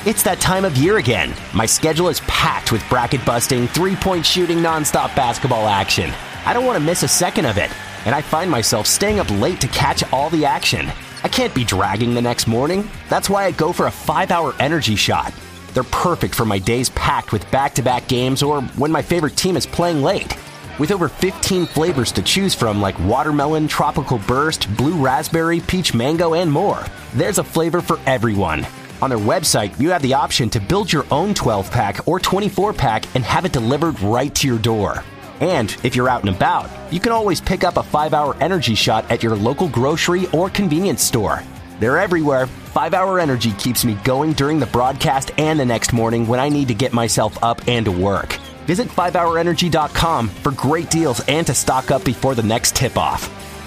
It's that time of year again. My schedule is packed with bracket-busting, three-point shooting, nonstop basketball action. I don't want to miss a second of it, and I find myself staying up late to catch all the action. I can't be dragging the next morning. That's why I go for a 5-hour energy shot. They're perfect for my days packed with back-to-back games or when my favorite team is playing late. With over 15 flavors to choose from like watermelon, tropical burst, blue raspberry, peach mango, and more, there's a flavor for everyone. On their website, you have the option to build your own 12-pack or 24-pack and have it delivered right to your door. And if you're out and about, you can always pick up a 5-hour energy shot at your local grocery or convenience store. They're everywhere. 5-hour energy keeps me going during the broadcast and the next morning when I need to get myself up and to work. Visit 5hourenergy.com for great deals and to stock up before the next tip-off.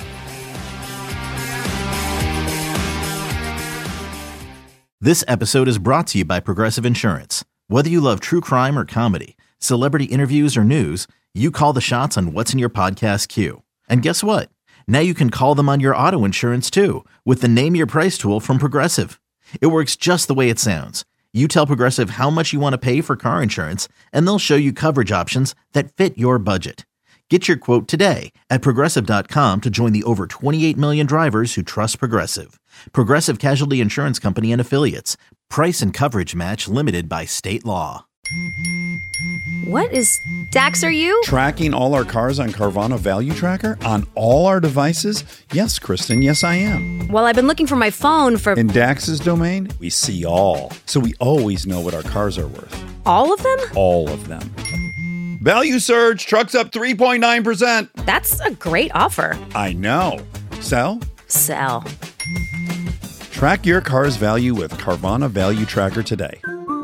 This episode is brought to you by Progressive Insurance. Whether you love true crime or comedy, celebrity interviews or news, you call the shots on what's in your podcast queue. And guess what? Now you can call them on your auto insurance too with the Name Your Price tool from Progressive. It works just the way it sounds. You tell Progressive how much you want to pay for car insurance, and they'll show you coverage options that fit your budget. Get your quote today at Progressive.com to join the over 28 million drivers who trust Progressive. Progressive Casualty Insurance Company and Affiliates. Price and coverage match limited by state law. What is... Dax, are you? Tracking all our cars on Carvana Value Tracker on all our devices? Yes, Kristen, yes I am. Well, I've been looking for my phone for... In Dax's domain, we see all. So we always know what our cars are worth. All of them? All of them. Value surge, trucks up 3.9%. That's a great offer. I know. Sell? Sell. Track your car's value with Carvana Value Tracker today.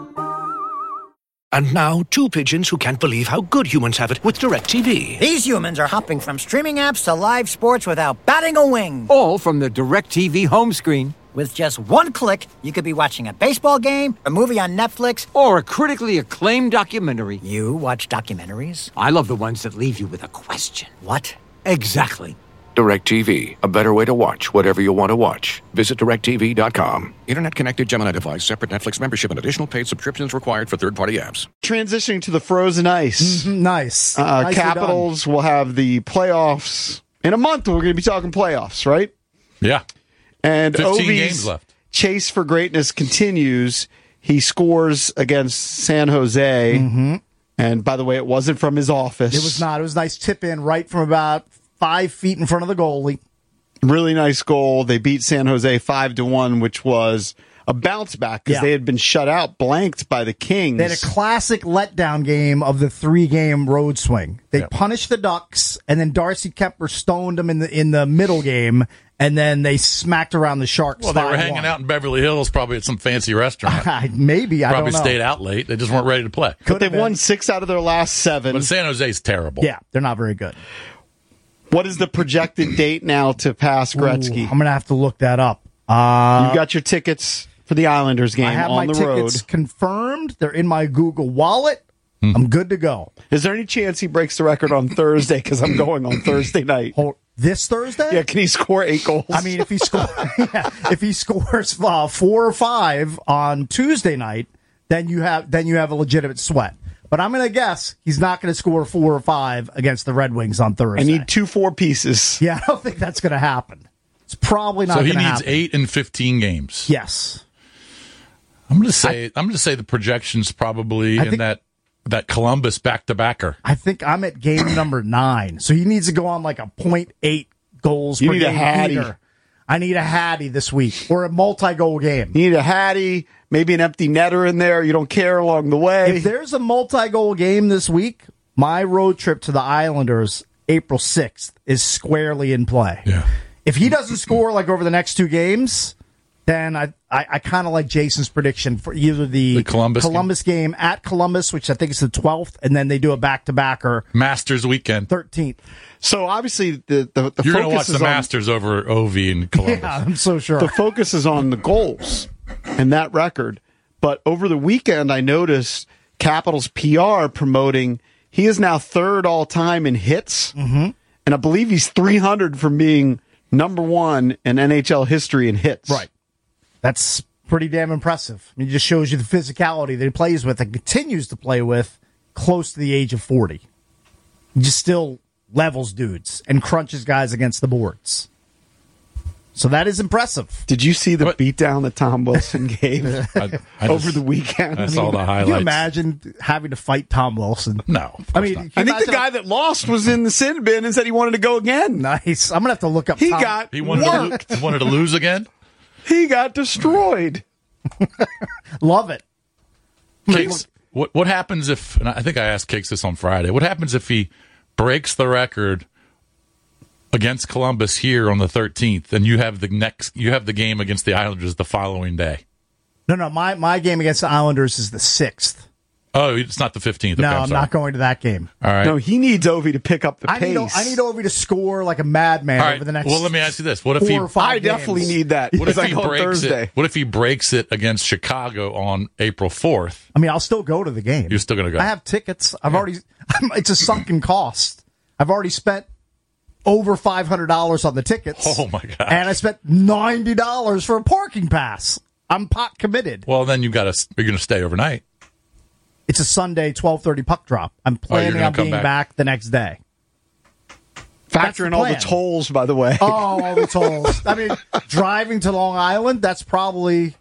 And now, two pigeons who can't believe how good humans have it with DirecTV. These humans are hopping from streaming apps to live sports without batting a wing. All from the DirecTV home screen. With just one click, you could be watching a baseball game, a movie on Netflix, or a critically acclaimed documentary. You watch documentaries? I love the ones that leave you with a question. What? Exactly. DirecTV, a better way to watch whatever you want to watch. Visit DirecTV.com. Internet-connected Gemini device, separate Netflix membership, and additional paid subscriptions required for third-party apps. Transitioning to the frozen ice. Nice. Capitals will have the playoffs. In a month, we're going to be talking playoffs, right? Yeah. And 15 Ovi's games left. chase for greatness continues. He scores against San Jose. Mm-hmm. And by the way, it wasn't from his office. It was not. It was a nice tip in right from about 5 feet in front of the goalie. Really nice goal. They beat San Jose 5-1, which was a bounce back because they had been shut out, blanked by the Kings. They had a classic letdown game of the 3-game road swing. They punished the Ducks, and then Darcy Kemper stoned them in the middle game, and then they smacked around the Sharks. Well, they were hanging out in Beverly Hills, probably at some fancy restaurant. Maybe, I don't know. Probably stayed out late. They just weren't ready to play. But they've won 6 out of their last 7. But San Jose's terrible. Yeah, they're not very good. What is the projected date now to pass Gretzky? I'm going to have to look that up. You've got your tickets for the Islanders game I have on my the road. tickets confirmed. They're in my Google Wallet. I'm good to go. Is there any chance he breaks the record on Thursday? Because I'm going on Thursday night. This Thursday? Yeah, can he score 8 goals? I mean, if he scores 4 or 5 on Tuesday night, then you have a legitimate sweat. But I'm going to guess he's not going to score 4 or 5 against the Red Wings on Thursday. I need 2 4-pieces. Yeah, I don't think that's going to happen. It's probably not going to happen. So he needs 8 in 15 games. Yes. I'm going to say the projection's probably in that Columbus back-to-backer. I think I'm at game number 9. So he needs to go on like a 0.8 goals per game. You need a Hattie. Peter. I need a Hattie this week or a multi-goal game. You need a Hattie, maybe an empty netter in there. You don't care along the way. If there's a multi-goal game this week, my road trip to the Islanders, April 6th, is squarely in play. Yeah. If he doesn't score like over the next 2 games, then I kind of like Jason's prediction for either the Columbus game at Columbus, which I think is the 12th, and then they do a back-to-backer. Masters weekend. 13th. So obviously the You're going to watch focus is the Masters over Ovi and Columbus. Yeah, I'm so sure. The focus is on the goals and that record. But over the weekend, I noticed Capitals PR promoting he is now 3rd all-time in hits. Mm-hmm. And I believe he's 300 from being number 1 in NHL history in hits. Right. That's pretty damn impressive. I mean, it just shows you the physicality that he plays with and continues to play with close to the age of 40. He just still levels dudes and crunches guys against the boards. So that is impressive. Did you see the beatdown that Tom Wilson gave over the weekend? I saw the highlights. Can you imagine having to fight Tom Wilson? No. I think the guy that lost was in the sin bin and said he wanted to go again. Nice. I'm going to have to look up He Tom. wanted to lose again? He got destroyed. Love it. Cakes, what happens if, and I think I asked Cakes this on Friday, what happens if he breaks the record against Columbus here on the 13th, and you have the game against the Islanders the following day? No, my game against the Islanders is the 6th. Oh, it's not the 15th. No, okay, I'm not going to that game. All right. No, he needs Ovi to pick up the pace. I need Ovi to score like a madman over the next. Well, let me ask you this: What if 4 or 5 I definitely need that. What if he on breaks Thursday? it? What if he breaks it against Chicago on April 4th? I mean, I'll still go to the game. You're still going to go. I have tickets. I've already. It's a sunken cost. I've already spent over $500 on the tickets. Oh my god! And I spent $90 for a parking pass. I'm pot committed. Well, then you're going to stay overnight. It's a Sunday 12:30 puck drop. I'm planning on being back the next day. Factor in all the tolls, by the way. Oh, all the tolls. I mean, driving to Long Island, that's probably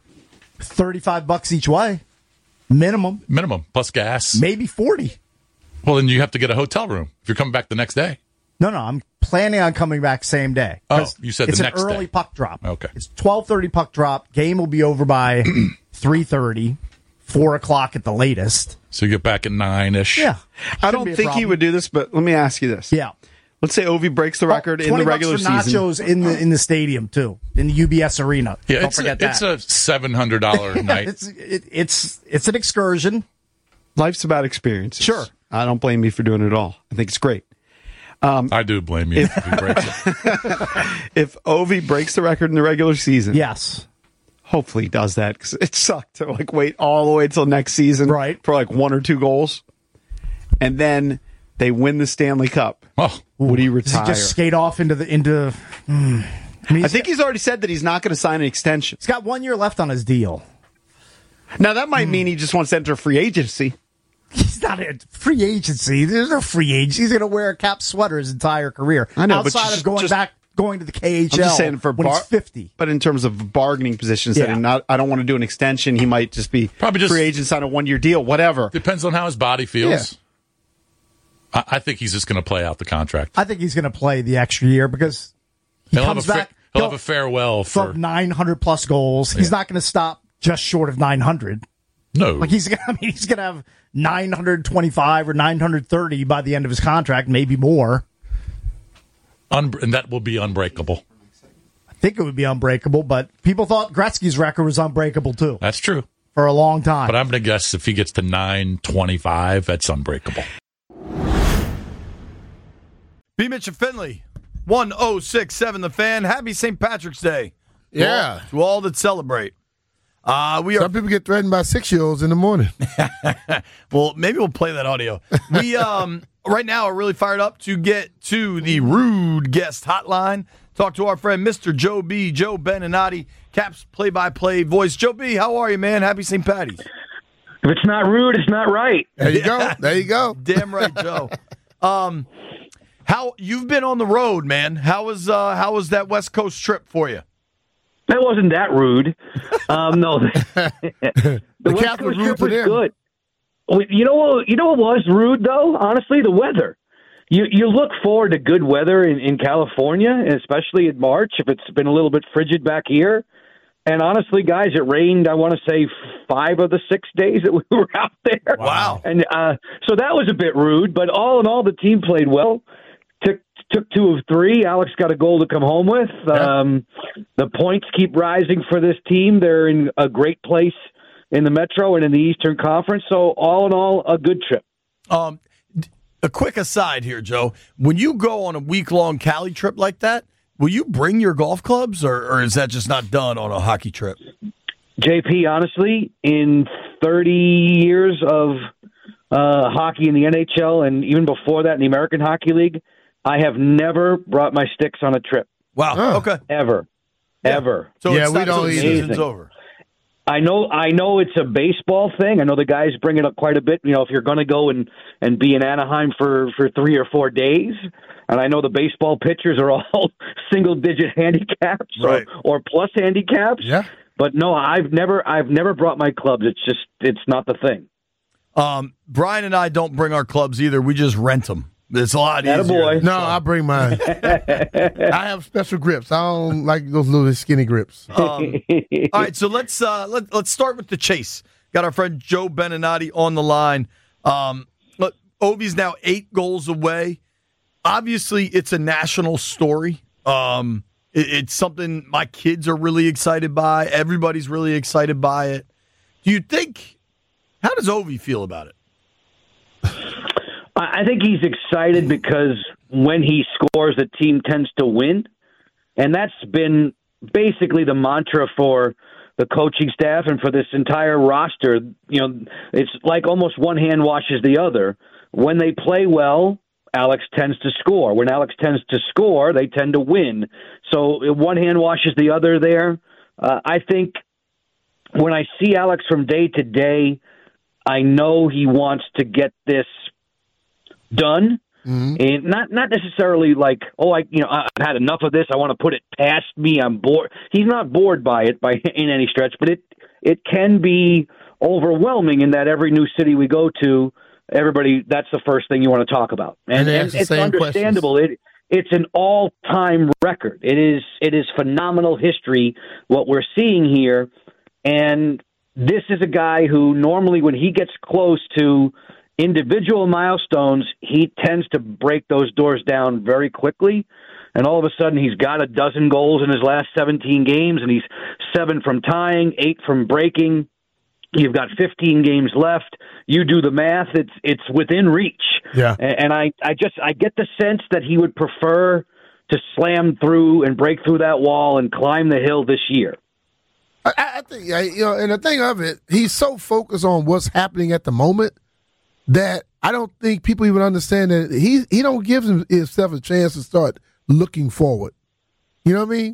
$35 each way. Minimum plus gas. Maybe 40. Well, then you have to get a hotel room if you're coming back the next day. No, I'm planning on coming back same day. Oh, you said the next day. It's an early puck drop. Okay. It's 12:30 puck drop. Game will be over by 3:30, 4 o'clock at the latest. So you get back at 9-ish. Yeah. I don't think he would do this, but let me ask you this. Yeah. Let's say Ovi breaks the record in the regular season. $20 nachos in the stadium too, in the UBS Arena. Yeah, don't forget that. It's a $700 night. It's an excursion. Life's about experiences. Sure. I don't blame you for doing it at all. I think it's great. I do blame you if he breaks it. If Ovi breaks the record in the regular season, yes. Hopefully he does that, because it sucked to wait all the way till next season for 1 or 2 goals, and then they win the Stanley Cup. Oh, would he retire? Does he just skate off into? I think he's already said that he's not going to sign an extension. He's got 1 year left on his deal. Now that might mean he just wants to enter free agency. He's not a free agency. There's no free agency. He's going to wear a cap sweater his entire career. I know, outside of going to the KHL. I'm just saying when he's 50. But in terms of bargaining positions, I don't want to do an extension. He might just be free agent, sign a 1-year deal, whatever. Depends on how his body feels. Yeah. I think he's just going to play out the contract. I think he's going to play the extra year because he'll have a farewell for 900 plus goals. He's not going to stop just short of 900. No, like he's going to have 925 or 930 by the end of his contract, maybe more. And that will be unbreakable. I think it would be unbreakable, but people thought Gretzky's record was unbreakable too. That's true. For a long time. But I'm going to guess if he gets to 925, that's unbreakable. B. Mitch and Finley, 1067 The Fan. Happy St. Patrick's Day. Yeah. To all that celebrate. Some people get threatened by 6-year-olds in the morning. Well, maybe we'll play that audio. We right now are really fired up to get to the Rude Guest Hotline. Talk to our friend Mr. Joe B. Joe Beninati, Caps play-by-play voice. Joe B., how are you, man? Happy St. Patty's. If it's not rude, it's not right. There you go. There you go. Damn right, Joe. How you've been on the road, man? How was that West Coast trip for you? That wasn't that rude. No, the West Coast trip was good. You know what was rude though? Honestly, the weather. You look forward to good weather in California, and especially in March if it's been a little bit frigid back here. And honestly, guys, it rained, I want to say, 5 of the 6 days that we were out there. Wow. And so that was a bit rude, but all in all, the team played well. Took 2 of 3. Alex got a goal to come home with. The points keep rising for this team. They're in a great place in the Metro and in the Eastern Conference. So all in all, a good trip. A quick aside here, Joe. When you go on a week-long Cali trip like that, will you bring your golf clubs, or is that just not done on a hockey trip? JP, honestly, in 30 years of hockey in the NHL and even before that in the American Hockey League, I have never brought my sticks on a trip. Wow. Okay. Ever. So yeah, it's we not don't the either. season's over. I know it's a baseball thing. I know the guys bring it up quite a bit. If you're going to go and be in Anaheim for 3 or 4 days, and I know the baseball pitchers are all single-digit handicaps or plus handicaps. Yeah. But no, I've never brought my clubs. It's not the thing. Brian and I don't bring our clubs either. We just rent them. It's a lot easier. Boy. No, I bring mine. I have special grips. I don't like those little skinny grips. All right, so let's start with the chase. Got our friend Joe Beninati on the line. Look, Ovi's now 8 goals away. Obviously, it's a national story. It's something my kids are really excited by. Everybody's really excited by it. Do you think? How does Ovi feel about it? I think he's excited because when he scores, the team tends to win. And that's been basically the mantra for the coaching staff and for this entire roster. It's like almost one hand washes the other. When they play well, Alex tends to score. When Alex tends to score, they tend to win. So one hand washes the other there. I think when I see Alex from day to day, I know he wants to get this done, and not necessarily like, I've had enough of this. I want to put it past me. I'm bored. He's not bored by it in any stretch, but it can be overwhelming in that every new city we go to, everybody, that's the first thing you want to talk about, and it's understandable. It's an all-time record. It is phenomenal history what we're seeing here, and this is a guy who normally when he gets close to individual milestones, he tends to break those doors down very quickly. And all of a sudden, he's got 12 goals in his last 17 games, and he's 7 from tying, 8 from breaking. You've got 15 games left. You do the math; it's within reach. Yeah. And I get the sense that he would prefer to slam through and break through that wall and climb the hill this year. I think, and the thing of it, he's so focused on what's happening at the moment that I don't think people even understand that he don't give himself a chance to start looking forward. You know what I mean?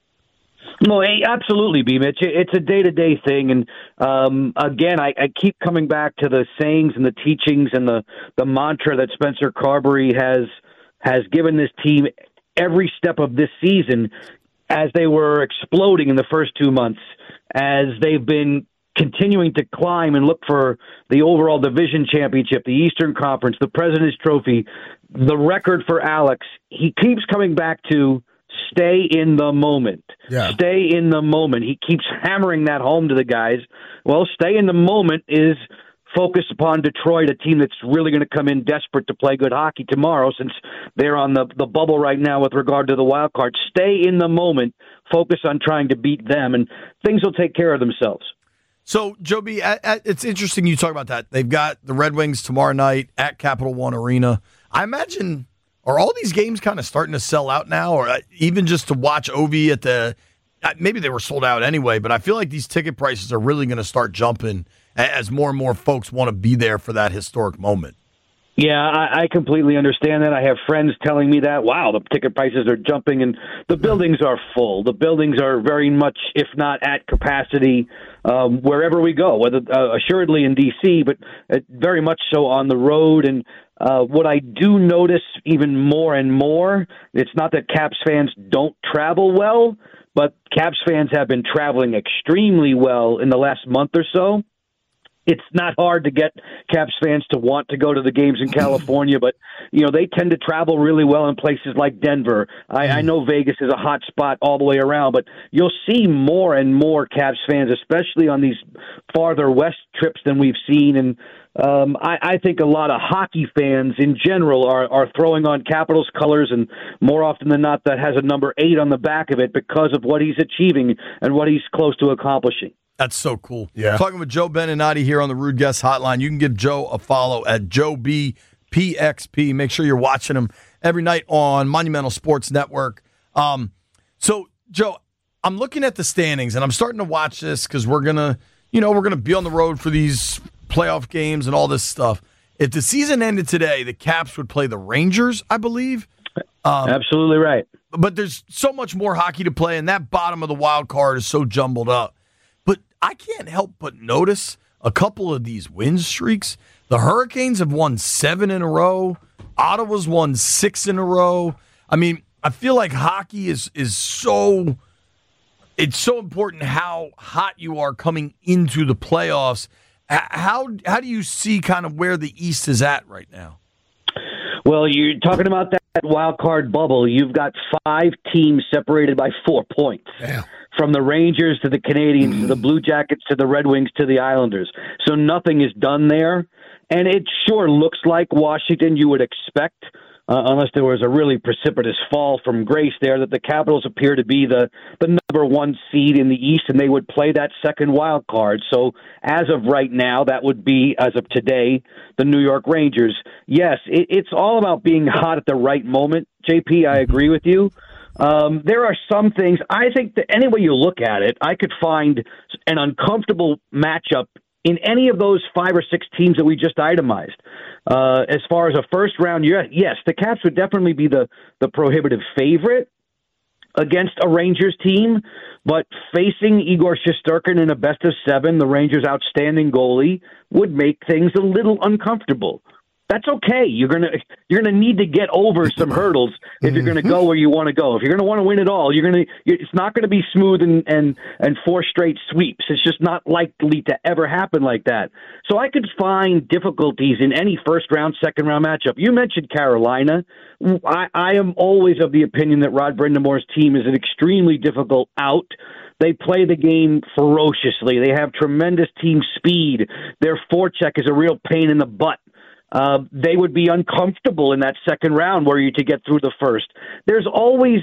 No, absolutely, B-Mitch. It's a day-to-day thing. And, again, I keep coming back to the sayings and the teachings and the mantra that Spencer Carberry has given this team every step of this season as they were exploding in the first 2 months, as they've been continuing to climb and look for the overall division championship, the Eastern Conference, the President's Trophy, the record for Alex. He keeps coming back to stay in the moment. Yeah. Stay in the moment. He keeps hammering that home to the guys. Well, stay in the moment is focus upon Detroit, a team that's really going to come in desperate to play good hockey tomorrow since they're on the bubble right now with regard to the wild card. Stay in the moment. Focus on trying to beat them, and things will take care of themselves. So, Joe B., it's interesting you talk about that. They've got the Red Wings tomorrow night at Capital One Arena. I imagine, are all these games kind of starting to sell out now? Or even just to watch Ovi at the – maybe they were sold out anyway, but I feel like these ticket prices are really going to start jumping as more and more folks want to be there for that historic moment. Yeah, I completely understand that. I have friends telling me that, wow, the ticket prices are jumping and the buildings are full. The buildings are very much, if not at capacity, wherever we go, whether assuredly in D.C., but very much so on the road. And what I do notice even more and more, it's not that Caps fans don't travel well, but Caps fans have been traveling extremely well in the last month or so. It's not hard to get Caps fans to want to go to the games in California, but they tend to travel really well in places like Denver. I know Vegas is a hot spot all the way around, but you'll see more and more Caps fans, especially on these farther west trips than we've seen. And I think a lot of hockey fans in general are throwing on Capitals colors, and more often than not, that has a number 8 on the back of it because of what he's achieving and what he's close to accomplishing. That's so cool. Yeah. Talking with Joe Beninati here on the Rude Guest Hotline. You can give Joe a follow at Joe B PXP. Make sure you're watching him every night on Monumental Sports Network. So, Joe, I'm looking at the standings, and I'm starting to watch this because we're gonna be on the road for these playoff games and all this stuff. If the season ended today, the Caps would play the Rangers, I believe. Absolutely right. But there's so much more hockey to play, and that bottom of the wild card is so jumbled up. But I can't help but notice a couple of these win streaks. The Hurricanes have won 7 in a row. Ottawa's won 6 in a row. I mean, I feel like hockey is so important how hot you are coming into the playoffs. How do you see kind of where the East is at right now? Well, you're talking about that wild card bubble. You've got 5 teams separated by 4 points. Damn. From the Rangers to the Canadiens to the Blue Jackets to the Red Wings to the Islanders. So nothing is done there. And it sure looks like Washington, you would expect, unless there was a really precipitous fall from grace there, that the Capitals appear to be the number 1 seed in the East, and they would play that second wild card. So as of right now, that would be, as of today, the New York Rangers. Yes, it's all about being hot at the right moment. JP, I agree with you. There are some things, I think that any way you look at it, I could find an uncomfortable matchup in any of those 5 or 6 teams that we just itemized. As far as a first round, yes, the Caps would definitely be the prohibitive favorite against a Rangers team, but facing Igor Shesterkin in a best-of-7, the Rangers' outstanding goalie, would make things a little uncomfortable. That's okay. You're gonna need to get over some hurdles if you're gonna go where you want to go. If you're gonna want to win it all, it's not gonna be smooth and 4 straight sweeps. It's just not likely to ever happen like that. So I could find difficulties in any first round, second round matchup. You mentioned Carolina. I am always of the opinion that Rod Brindamore's team is an extremely difficult out. They play the game ferociously. They have tremendous team speed. Their forecheck is a real pain in the butt. They would be uncomfortable in that second round were you to get through the first. They're always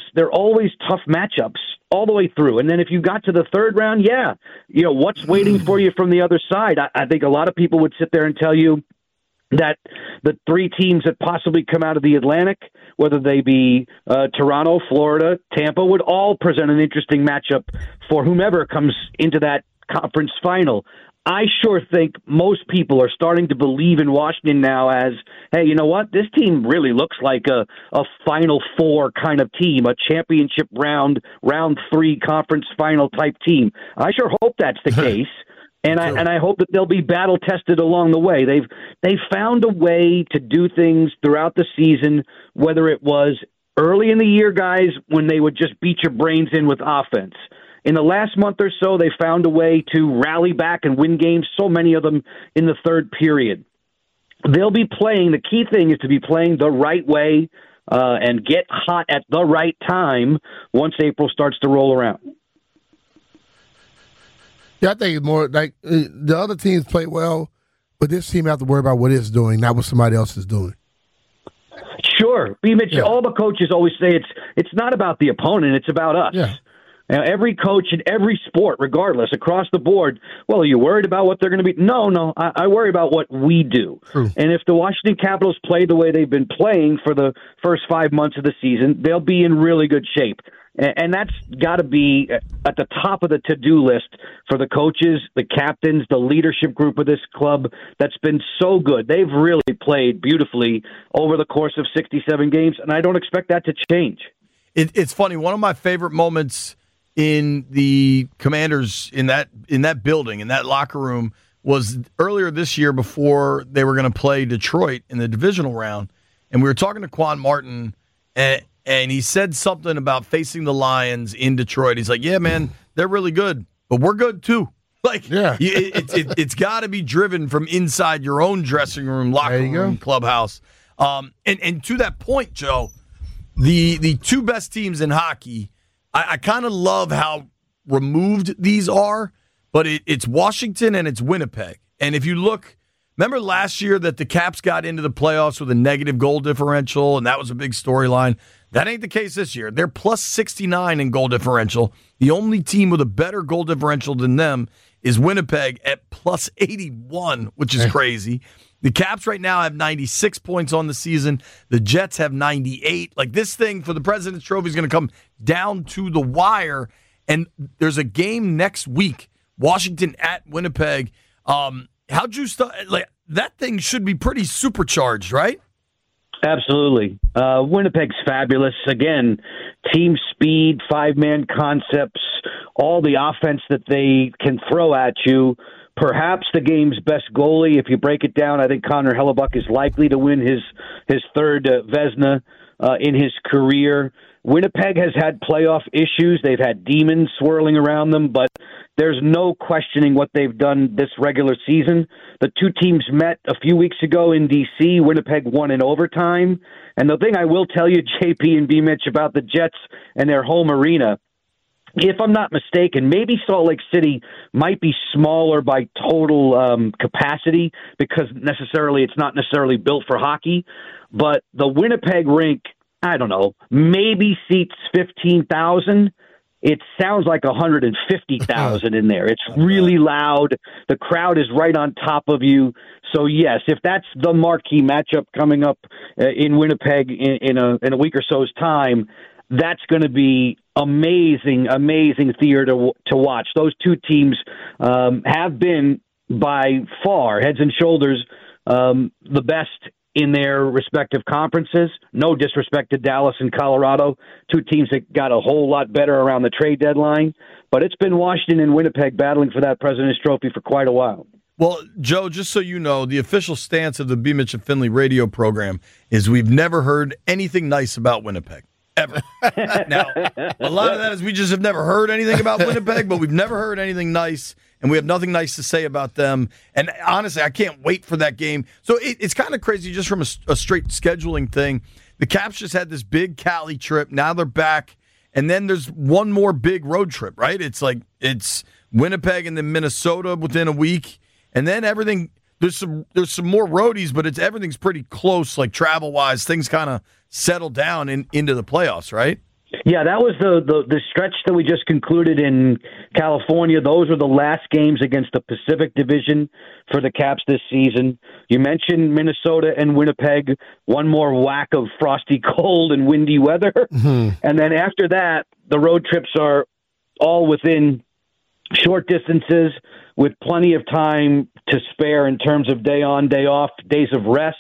tough matchups all the way through. And then if you got to the third round, what's waiting for you from the other side? I think a lot of people would sit there and tell you that the 3 teams that possibly come out of the Atlantic, whether they be Toronto, Florida, Tampa, would all present an interesting matchup for whomever comes into that conference final. I sure think most people are starting to believe in Washington now as, hey, you know what? This team really looks like a Final Four kind of team, a championship round 3 conference final type team. I sure hope that's the case. And I hope that they'll be battle tested along the way. They've found a way to do things throughout the season, whether it was early in the year, guys, when they would just beat your brains in with offense. In the last month or so, they found a way to rally back and win games, so many of them in the third period. They'll be playing, the key thing is to be playing the right way and get hot at the right time once April starts to roll around. Yeah, I think it's more like the other teams play well, but this team have to worry about what it's doing, not what somebody else is doing. Sure. All the coaches always say it's not about the opponent, it's about us. Yeah. Now, every coach in every sport, regardless, across the board, well, are you worried about what they're going to be? No, I worry about what we do. True. And if the Washington Capitals play the way they've been playing for the first 5 months of the season, they'll be in really good shape. And that's got to be at the top of the to-do list for the coaches, the captains, the leadership group of this club that's been so good. They've really played beautifully over the course of 67 games, and I don't expect that to change. It's funny. One of my favorite moments in the Commanders, in that building, in that locker room, was earlier this year before they were going to play Detroit in the divisional round. And we were talking to Quan Martin, and he said something about facing the Lions in Detroit. He's like, yeah, man, they're really good, but we're good too. Like, yeah. It's got to be driven from inside your own dressing room, locker room, clubhouse. And to that point, Joe, the 2 best teams in hockey, I kind of love how removed these are, but it's Washington and it's Winnipeg. And if you look, remember last year that the Caps got into the playoffs with a negative goal differential, and that was a big storyline? That ain't the case this year. They're plus 69 in goal differential. The only team with a better goal differential than them is Winnipeg at plus 81, which is crazy. The Caps right now have 96 points on the season. The Jets have 98. Like, this thing for the President's Trophy is going to come down to the wire. And there's a game next week, Washington at Winnipeg. How'd you start? Like, that thing should be pretty supercharged, right? Absolutely. Winnipeg's fabulous. Again, team speed, 5-man concepts, all the offense that they can throw at you. Perhaps the game's best goalie. If you break it down, I think Connor Hellebuck is likely to win his third Vezina in his career. Winnipeg has had playoff issues. They've had demons swirling around them, but there's no questioning what they've done this regular season. The two teams met a few weeks ago in D.C. Winnipeg won in overtime. And the thing I will tell you, JP and B-Mitch, about the Jets and their home arena, if I'm not mistaken, maybe Salt Lake City might be smaller by total capacity because it's not necessarily built for hockey. But the Winnipeg rink, I don't know, maybe seats 15,000. It sounds like 150,000 in there. It's really loud. The crowd is right on top of you. So, yes, if that's the marquee matchup coming up in Winnipeg in a week or so's time, that's going to be amazing theater to watch. Those two teams have been by far, heads and shoulders, the best in their respective conferences. No disrespect to Dallas and Colorado, two teams that got a whole lot better around the trade deadline. But it's been Washington and Winnipeg battling for that President's Trophy for quite a while. Well, Joe, just so you know, the official stance of the B. Mitch and Finley radio program is we've never heard anything nice about Winnipeg. Ever. Now, a lot of that is we just have never heard anything about Winnipeg, but we've never heard anything nice, and we have nothing nice to say about them. And honestly, I can't wait for that game. So it's kind of crazy just from a straight scheduling thing. The Caps just had this big Cali trip. Now they're back, and then there's one more big road trip, right? It's Winnipeg and then Minnesota within a week, and then everything. There's some more roadies, but everything's pretty close, like travel-wise. Things kind of settle down into the playoffs, right? Yeah, that was the stretch that we just concluded in California. Those were the last games against the Pacific Division for the Caps this season. You mentioned Minnesota and Winnipeg, one more whack of frosty cold and windy weather. Mm-hmm. And then after that, the road trips are all within short distances with plenty of time to spare in terms of day on, day off, days of rest.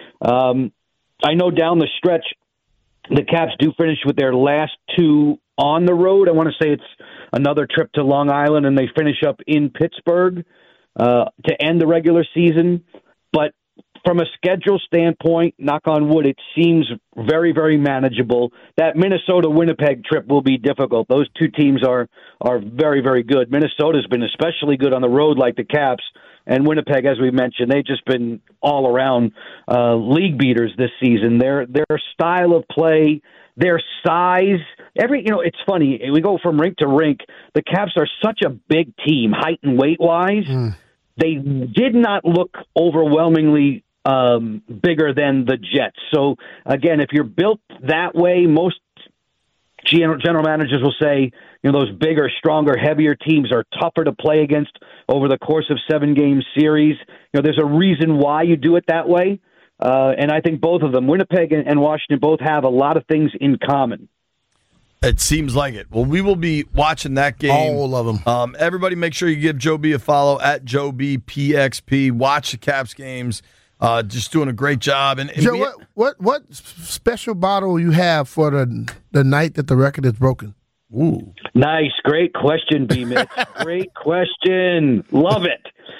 I know down the stretch, the Caps do finish with their last two on the road. I want to say it's another trip to Long Island, and they finish up in Pittsburgh to end the regular season. But from a schedule standpoint, knock on wood, it seems very, very manageable. That Minnesota-Winnipeg trip will be difficult. Those two teams are very, very good. Minnesota's been especially good on the road like the Caps. And Winnipeg, as we mentioned, they've just been all-around league beaters this season. Their style of play, their size, it's funny. We go from rink to rink. The Caps are such a big team, height and weight-wise. They did not look overwhelmingly bigger than the Jets. So, again, if you're built that way, most general managers will say, those bigger, stronger, heavier teams are tougher to play against over the course of 7-game series. There's a reason why you do it that way. And I think both of them, Winnipeg and Washington, both have a lot of things in common. It seems like it. Well, we will be watching that game. All of them. Everybody make sure you give Joe B a follow at Joe B PXP. Watch the Caps games. Just doing a great job. And Joe, what special bottle you have for the night that the record is broken? Ooh, nice, great question, B-Mitch. Great question, love it.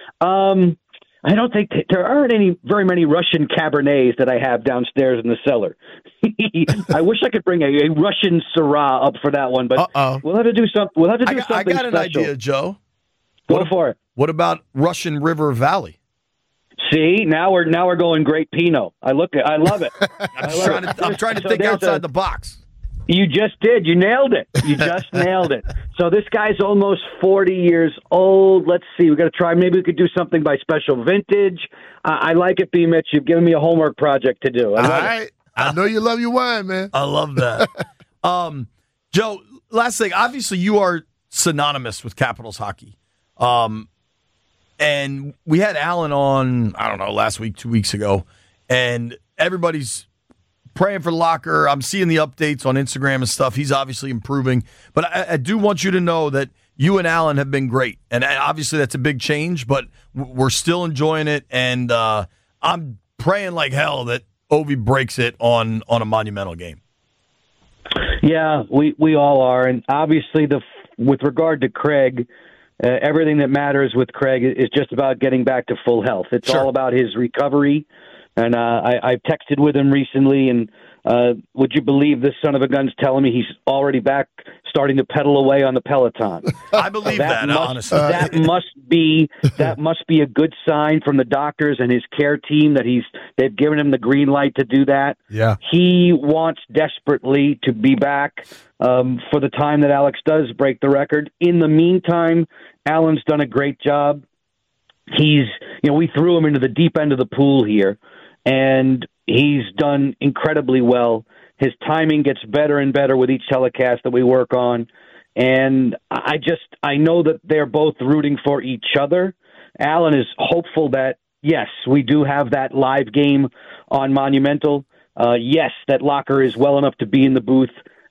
I don't think there aren't very many Russian Cabernets that I have downstairs in the cellar. I wish I could bring a Russian Syrah up for that one, but we'll have to do something. We'll have to do something. I got an special. idea, Joe. Go for it. What about Russian River Valley? See, now we're going great Pinot. I love it. I'm trying to think outside the box. You just did. You nailed it. You just nailed it. So this guy's almost 40 years old. Let's see. We've got to try. Maybe we could do something by special vintage. I like it, B. Mitch. You've given me a homework project to do. All right. I know you love your wine, man. I love that. Joe, last thing. Obviously, you are synonymous with Capitals hockey. And we had Alan on, I don't know, last week, 2 weeks ago, and everybody's praying for Locker. I'm seeing the updates on Instagram and stuff. He's obviously improving. But I do want you to know that you and Alan have been great. And obviously that's a big change, but we're still enjoying it. And I'm praying like hell that Ovi breaks it on a monumental game. Yeah, we all are. And obviously the with regard to Craig, everything that matters with Craig is just about getting back to full health. It's all about his recovery. And I've texted with him recently, and would you believe this son of a gun's telling me he's already back, starting to pedal away on the Peloton? I believe that honestly. That must be a good sign from the doctors and his care team that they've given him the green light to do that. Yeah, he wants desperately to be back for the time that Alex does break the record. In the meantime, Alan's done a great job. We threw him into the deep end of the pool here, and he's done incredibly well. His timing gets better and better with each telecast that we work on. And I know that they're both rooting for each other. Alan is hopeful that, yes, we do have that live game on Monumental. Yes, that locker is well enough to be in the booth,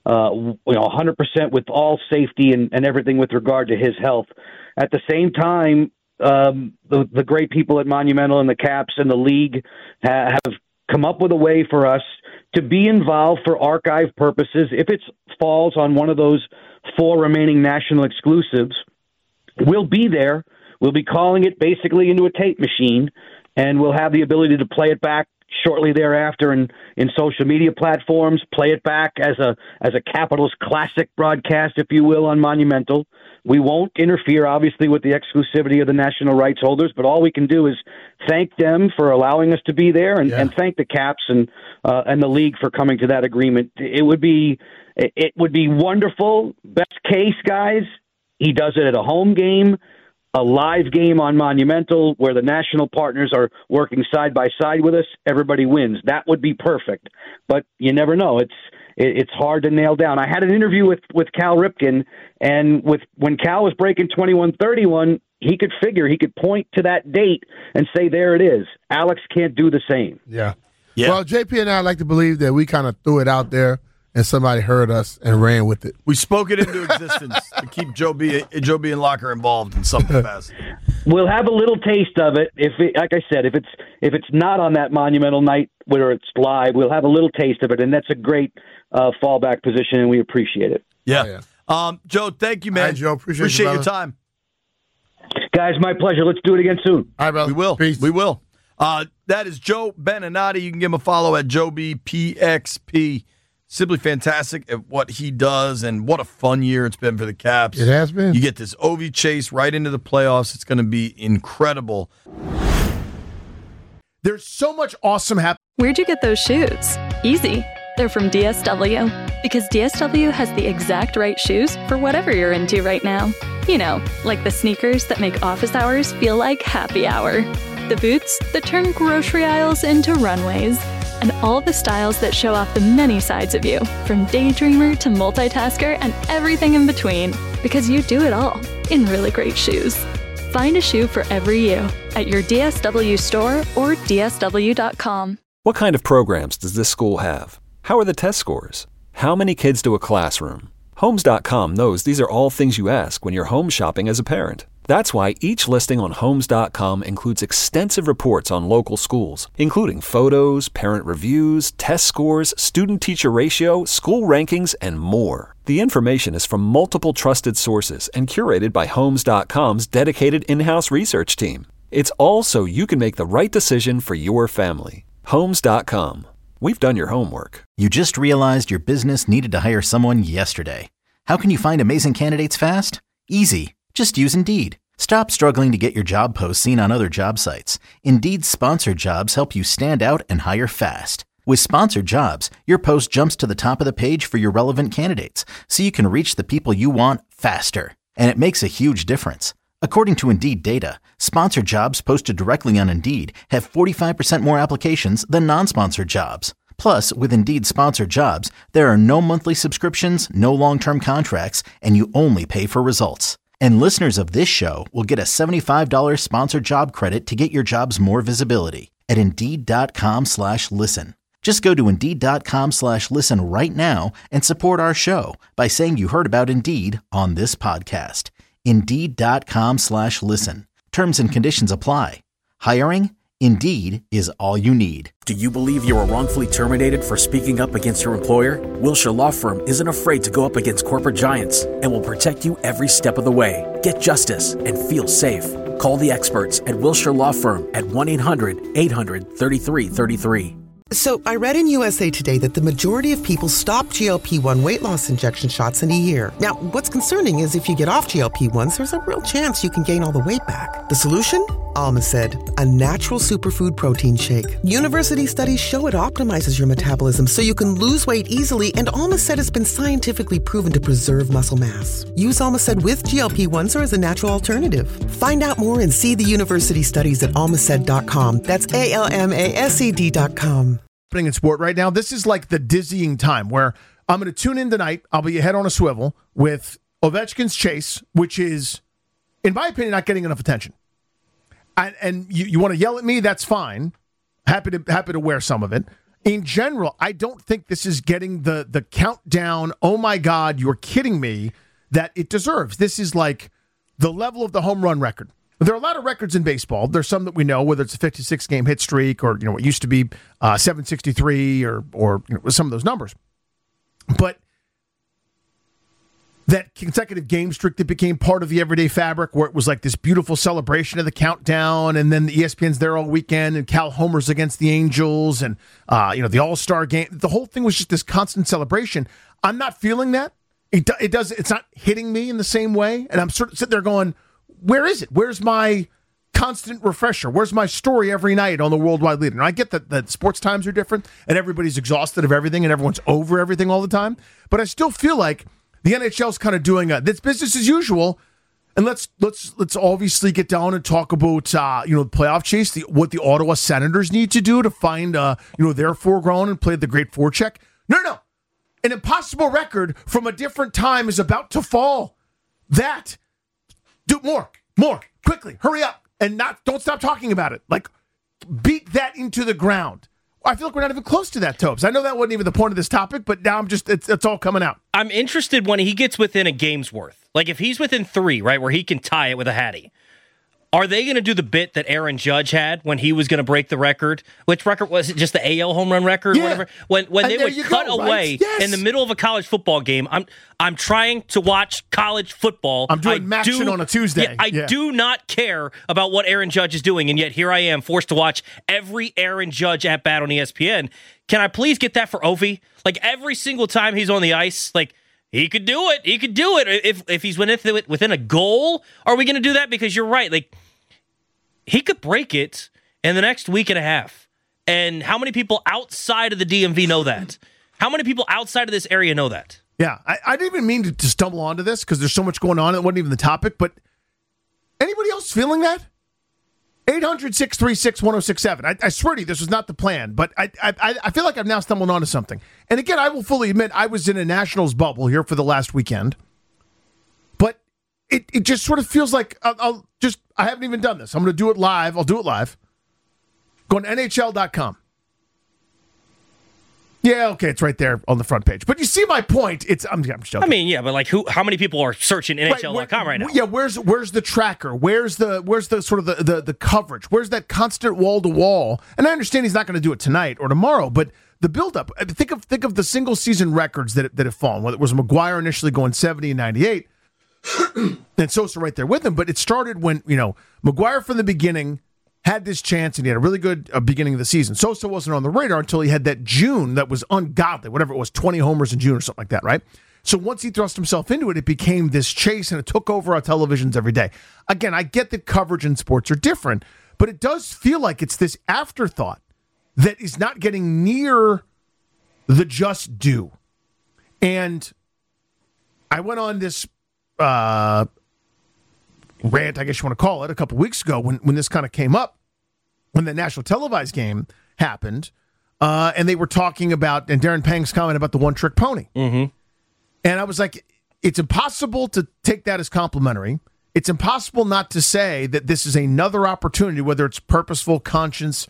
100% with all safety and everything with regard to his health. At the same time, the great people at Monumental and the Caps and the league have come up with a way for us to be involved for archive purposes. If it falls on one of those 4 remaining national exclusives, we'll be there. We'll be calling it basically into a tape machine, and we'll have the ability to play it back shortly thereafter in social media platforms, play it back as a Capitals classic broadcast, if you will, on Monumental. We won't interfere, obviously, with the exclusivity of the national rights holders, but all we can do is thank them for allowing us to be there and thank the Caps and the league for coming to that agreement. It would be wonderful. Best case, guys, he does it at a home game, a live game on Monumental where the national partners are working side by side with us. Everybody wins. That would be perfect. But you never know. It's hard to nail down. I had an interview with Cal Ripken, and when Cal was breaking 21:31, he could point to that date and say, there it is. Alex can't do the same. Yeah. Well, JP and I like to believe that we kind of threw it out there and somebody heard us and ran with it. We spoke it into existence to keep Joe B and Locker involved in some capacity. We'll have a little taste of it. Like I said, if it's not on that Monumental night where it's live, we'll have a little taste of it, and that's a great fallback position, and we appreciate it. Yeah. Joe, thank you, man. Hi, Joe. Appreciate your time. Guys, my pleasure. Let's do it again soon. All right, brother. We will. Peace. We will. That is Joe Beninati. You can give him a follow at JoeBPXP. Simply fantastic at what he does, and what a fun year it's been for the Caps. It has been. You get this OV chase right into the playoffs. It's going to be incredible. There's so much awesome happening. Where'd you get those shoes? Easy. They're from DSW. Because DSW has the exact right shoes for whatever you're into right now. You know, like the sneakers that make office hours feel like happy hour. The boots that turn grocery aisles into runways. And all the styles that show off the many sides of you, from daydreamer to multitasker and everything in between, because you do it all in really great shoes. Find a shoe for every you at your DSW store or DSW.com. What kind of programs does this school have? How are the test scores? How many kids to a classroom? Homes.com knows these are all things you ask when you're home shopping as a parent. That's why each listing on Homes.com includes extensive reports on local schools, including photos, parent reviews, test scores, student-teacher ratio, school rankings, and more. The information is from multiple trusted sources and curated by Homes.com's dedicated in-house research team. It's all so you can make the right decision for your family. Homes.com. We've done your homework. You just realized your business needed to hire someone yesterday. How can you find amazing candidates fast? Easy. Just use Indeed. Stop struggling to get your job posts seen on other job sites. Indeed's sponsored jobs help you stand out and hire fast. With sponsored jobs, your post jumps to the top of the page for your relevant candidates, so you can reach the people you want faster. And it makes a huge difference. According to Indeed data, sponsored jobs posted directly on Indeed have 45% more applications than non-sponsored jobs. Plus, with Indeed sponsored jobs, there are no monthly subscriptions, no long-term contracts, and you only pay for results. And listeners of this show will get a $75 sponsored job credit to get your jobs more visibility at Indeed.com/listen. Just go to Indeed.com/listen right now and support our show by saying you heard about Indeed on this podcast. Indeed.com/listen. Terms and conditions apply. Hiring? Indeed is all you need. Do you believe you were wrongfully terminated for speaking up against your employer? Wilshire Law Firm isn't afraid to go up against corporate giants and will protect you every step of the way. Get justice and feel safe. Call the experts at Wilshire Law Firm at 1-800-800-3333. So, I read in USA Today that the majority of people stop GLP-1 weight loss injection shots in a year. Now, what's concerning is if you get off GLP-1s, there's a real chance you can gain all the weight back. The solution? Almacid, a natural superfood protein shake. University studies show it optimizes your metabolism so you can lose weight easily, and Almacid has been scientifically proven to preserve muscle mass. Use Almacid with GLP-1s or as a natural alternative. Find out more and see the university studies at almacid.com. That's ALMASED.com. In sport right now, this is like the dizzying time where I'm going to tune in tonight. I'll be head on a swivel with Ovechkin's chase, which is, in my opinion, not getting enough attention. And you want to yell at me? That's fine. Happy to wear some of it. In general, I don't think this is getting the countdown. Oh my God, you're kidding me! That it deserves. This is like the level of the home run record. There are a lot of records in baseball. There's some that we know, whether it's a 56-game hit streak or what used to be 763 or some of those numbers. But that consecutive game streak that became part of the everyday fabric, where it was like this beautiful celebration of the countdown, and then the ESPN's there all weekend, and Cal homers against the Angels, and the All-Star game. The whole thing was just this constant celebration. I'm not feeling that. It's not hitting me in the same way, and I'm sitting there going, where is it? Where's my constant refresher? Where's my story every night on the worldwide leader? And I get that sports times are different and everybody's exhausted of everything and everyone's over everything all the time. But I still feel like the NHL's kind of doing this business as usual. And let's obviously get down and talk about the playoff chase, what the Ottawa Senators need to do to find their foreground and play the great forecheck. No, an impossible record from a different time is about to fall. Do more, quickly, hurry up, and don't stop talking about it. Like, beat that into the ground. I feel like we're not even close to that, Tobes. I know that wasn't even the point of this topic, but now it's all coming out. I'm interested when he gets within a game's worth. Like, if he's within 3, right, where he can tie it with a Hattie, are they going to do the bit that Aaron Judge had when he was going to break the record? Which record was it? Just the AL home run record? Yeah. Or whatever? When they would cut away in the middle of a college football game. I'm trying to watch college football. I'm doing Maction on a Tuesday. I do not care about what Aaron Judge is doing, and yet here I am forced to watch every Aaron Judge at bat on ESPN. Can I please get that for Ovi? Like, every single time he's on the ice, like, he could do it. He could do it if he's within a goal. Are we going to do that? Because you're right. Like, he could break it in the next week and a half. And how many people outside of the DMV know that? How many people outside of this area know that? Yeah, I didn't even mean to stumble onto this because there's so much going on. It wasn't even the topic. But anybody else feeling that? 800-636-1067. I swear to you, this was not the plan. But I feel like I've now stumbled onto something. And again, I will fully admit I was in a Nationals bubble here for the last weekend. But it just sort of feels like I haven't even done this. I'm going to do it live. I'll do it live. Go to NHL.com. Yeah, okay, it's right there on the front page. But you see my point. I'm joking. I mean, yeah, but like, how many people are searching NHL.com right now? Yeah, where's the tracker? Where's the sort of the coverage? Where's that constant wall to wall? And I understand he's not going to do it tonight or tomorrow, but the buildup. Think of the single season records that have fallen. Whether it was McGuire initially going 70 and 98, and Sosa right there with him. But it started when McGuire from the beginning had this chance, and he had a really good beginning of the season. Sosa wasn't on the radar until he had that June that was ungodly, whatever it was, 20 homers in June or something like that, right? So once he thrust himself into it, it became this chase, and it took over our televisions every day. Again, I get that coverage in sports are different, but it does feel like it's this afterthought that is not getting near the just due. And I went on this rant, I guess you want to call it, a couple weeks ago when this kind of came up, when the national televised game happened, and they were talking about, and Darren Pang's comment about the one-trick pony. Mm-hmm. And I was like, it's impossible to take that as complimentary. It's impossible not to say that this is another opportunity, whether it's purposeful, conscientiously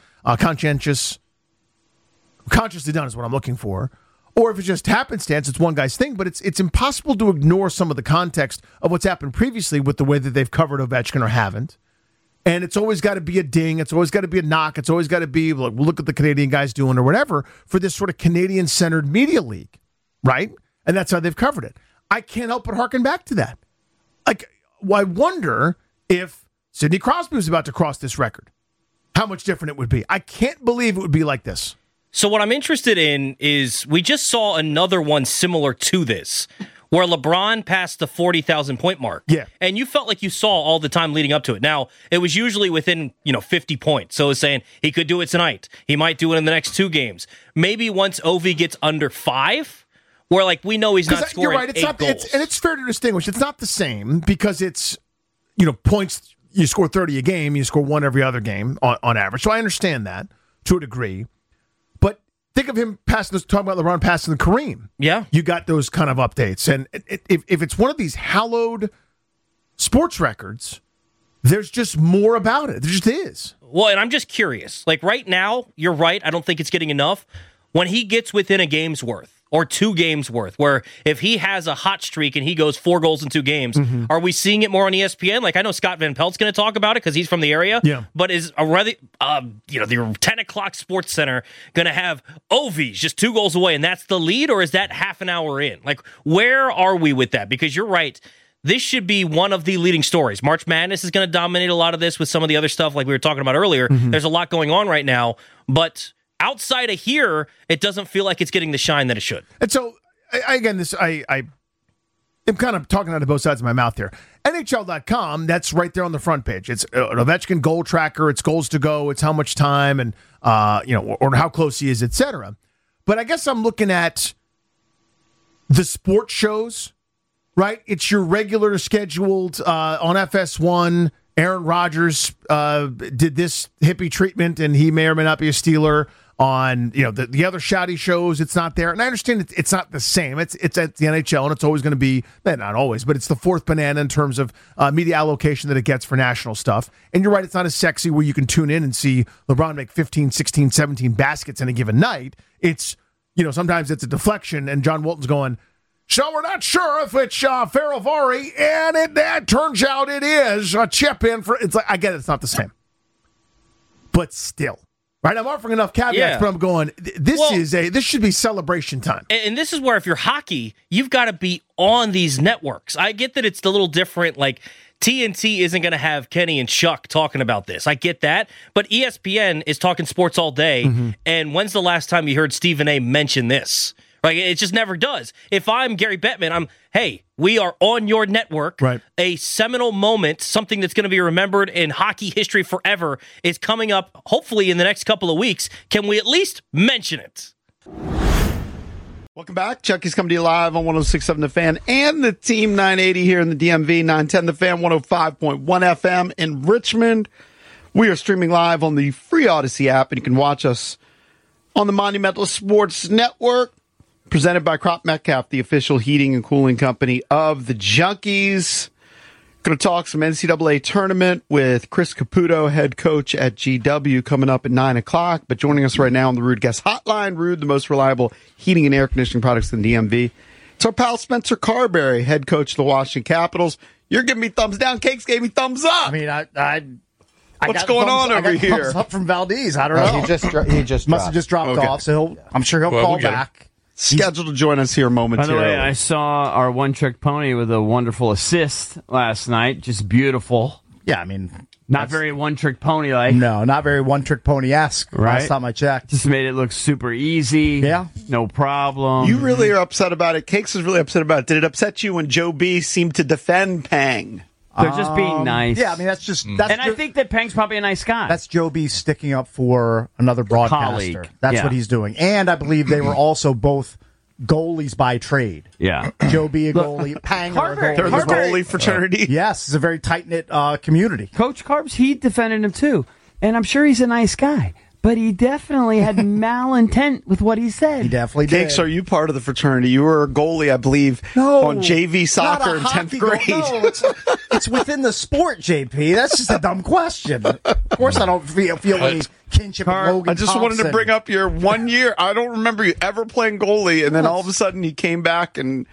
done is what I'm looking for, or if it's just happenstance, it's one guy's thing, but it's impossible to ignore some of the context of what's happened previously with the way that they've covered Ovechkin or haven't. And it's always got to be a ding. It's always got to be a knock. It's always got to be, like, well, look at the Canadian guys doing or whatever for this sort of Canadian-centered media league, right? And that's how they've covered it. I can't help but harken back to that. Like, I wonder if Sidney Crosby was about to cross this record, how much different it would be. I can't believe it would be like this. So what I'm interested in is we just saw another one similar to this, where LeBron passed the 40,000 point mark. Yeah. And you felt like you saw all the time leading up to it. Now, it was usually within, 50 points. So it's saying he could do it tonight. He might do it in the next 2 games. Maybe once Ovi gets under 5, where like we know he's not scoring. You're right. It's 8 not, goals. and it's fair to distinguish. It's not the same because it's, points. You score 30 a game. You score 1 every other game on average. So I understand that to a degree. But think of him talking about LeBron passing the Kareem. Yeah. You got those kind of updates. And if it's one of these hallowed sports records, there's just more about it. There just is. Well, and I'm just curious. Like right now, you're right. I don't think it's getting enough. When he gets within a game's worth or 2 games worth, where if he has a hot streak and he goes 4 goals in 2 games, are we seeing it more on ESPN? Like I know Scott Van Pelt's going to talk about it because he's from the area. Yeah. But is the 10 o'clock Sports Center going to have Ovi's just 2 goals away and that's the lead, or is that half an hour in? Like where are we with that? Because you're right. This should be one of the leading stories. March Madness is going to dominate a lot of this with some of the other stuff like we were talking about earlier. There's a lot going on right now, but outside of here, it doesn't feel like it's getting the shine that it should. And so, I am kind of talking out of both sides of my mouth here. NHL.com, that's right there on the front page. It's an Ovechkin goal tracker. It's goals to go. It's how much time and, or how close he is, etc. But I guess I'm looking at the sports shows, right? It's your regular scheduled on FS1. Aaron Rodgers did this hippie treatment, and he may or may not be a Steeler. On the other shouty shows, it's not there, and I understand it's not the same. It's at the NHL, and it's always going to be not always, but it's the fourth banana in terms of media allocation that it gets for national stuff. And you're right, it's not as sexy where you can tune in and see LeBron make 15, 16, 17 baskets in a given night. It's sometimes it's a deflection, and John Walton's going, so we're not sure if it's Farivari, and that turns out it is a chip in for. It's like I get it, it's not the same, but still. Right, I'm offering enough caveats, but I'm going, this should be celebration time. And this is where if you're hockey, you've got to be on these networks. I get that it's a little different, like TNT isn't going to have Kenny and Chuck talking about this. I get that, but ESPN is talking sports all day, and when's the last time you heard Stephen A. mention this? Like, it just never does. If I'm Gary Bettman, hey, we are on your network. Right. A seminal moment, something that's going to be remembered in hockey history forever, is coming up, hopefully, in the next couple of weeks. Can we at least mention it? Welcome back. Chucky's coming to you live on 106.7 The Fan and the Team 980 here in the DMV, 910 The Fan, 105.1 FM in Richmond. We are streaming live on the free Odyssey app, and you can watch us on the Monumental Sports Network. Presented by Crop Metcalf, the official heating and cooling company of the Junkies. Going to talk some NCAA tournament with Chris Caputo, head coach at GW, coming up at 9 o'clock. But joining us right now on the Rude Guest Hotline, Rude, the most reliable heating and air conditioning products in the DMV. It's our pal Spencer Carberry, head coach of the Washington Capitals. You're giving me thumbs down. Cakes gave me thumbs up. I mean, what's going on over here? Thumbs up from Valdez. I don't know. He just must have just dropped off. So I'm sure he'll call back. Scheduled to join us here momentarily. By the way, I saw our one-trick pony with a wonderful assist last night. Just beautiful. Yeah, I mean, not very one-trick pony-like. No, not very one-trick pony-esque. Right? Last time I checked. Just made it look super easy. Yeah. No problem. You really are upset about it. Cakes is really upset about it. Did it upset you when Joe B seemed to defend Pang? They're just being nice. Yeah, I mean, that's just... I think that Pang's probably a nice guy. That's Joe B sticking up for another broadcaster. Colleague. That's what he's doing. And I believe they were also both goalies by trade. Yeah. Joe B a goalie, Pang a goalie. They're the goalie fraternity. Yes, it's a very tight-knit community. Coach Carbs, he defended him too. And I'm sure he's a nice guy. But he definitely had malintent with what he said. He definitely did. Cakes, are you part of the fraternity? You were a goalie, I believe, on JV soccer in 10th grade. No, it's within the sport, JP. That's just a dumb question. Of course I don't feel any kinship with Logan I just Thompson. wanted to bring up your 1 year. I don't remember you ever playing goalie, and then all of a sudden you came back and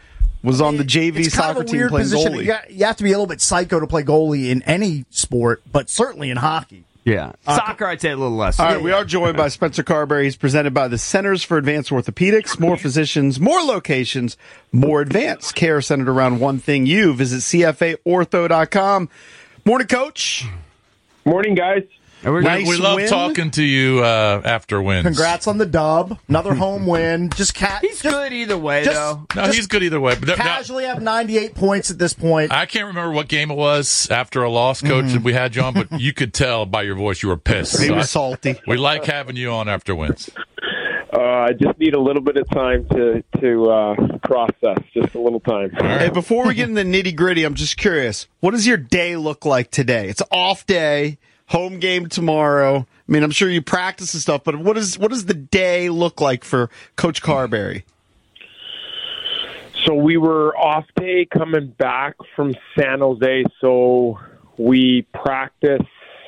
Was on the JV it's kind soccer of a team weird playing position. goalie. You have to be a little bit psycho to play goalie in any sport, but certainly in hockey. Yeah. Soccer, I'd say a little less. All right, we are joined by Spencer Carberry. He's presented by the Centers for Advanced Orthopedics. More physicians, more locations, more advanced care centered around one thing. You visit CFAortho.com. Morning, Coach. Morning, guys. Nice we love win. talking to you after wins. Congrats on the dub. Another home win. He's good either way, though. No, he's good either way. But Casually have 98 points at this point. I can't remember what game it was after a loss, Coach, that we had you on, but you could tell by your voice you were pissed. He was salty. We like having you on after wins. I just need a little bit of time to process, just a little time. Hey, before we get in the nitty gritty, I'm just curious. What does your day look like today? It's off day, home game tomorrow. I mean, I'm sure you practice and stuff, but what does the day look like for Coach Carberry? So we were off day coming back from San Jose, so we practiced.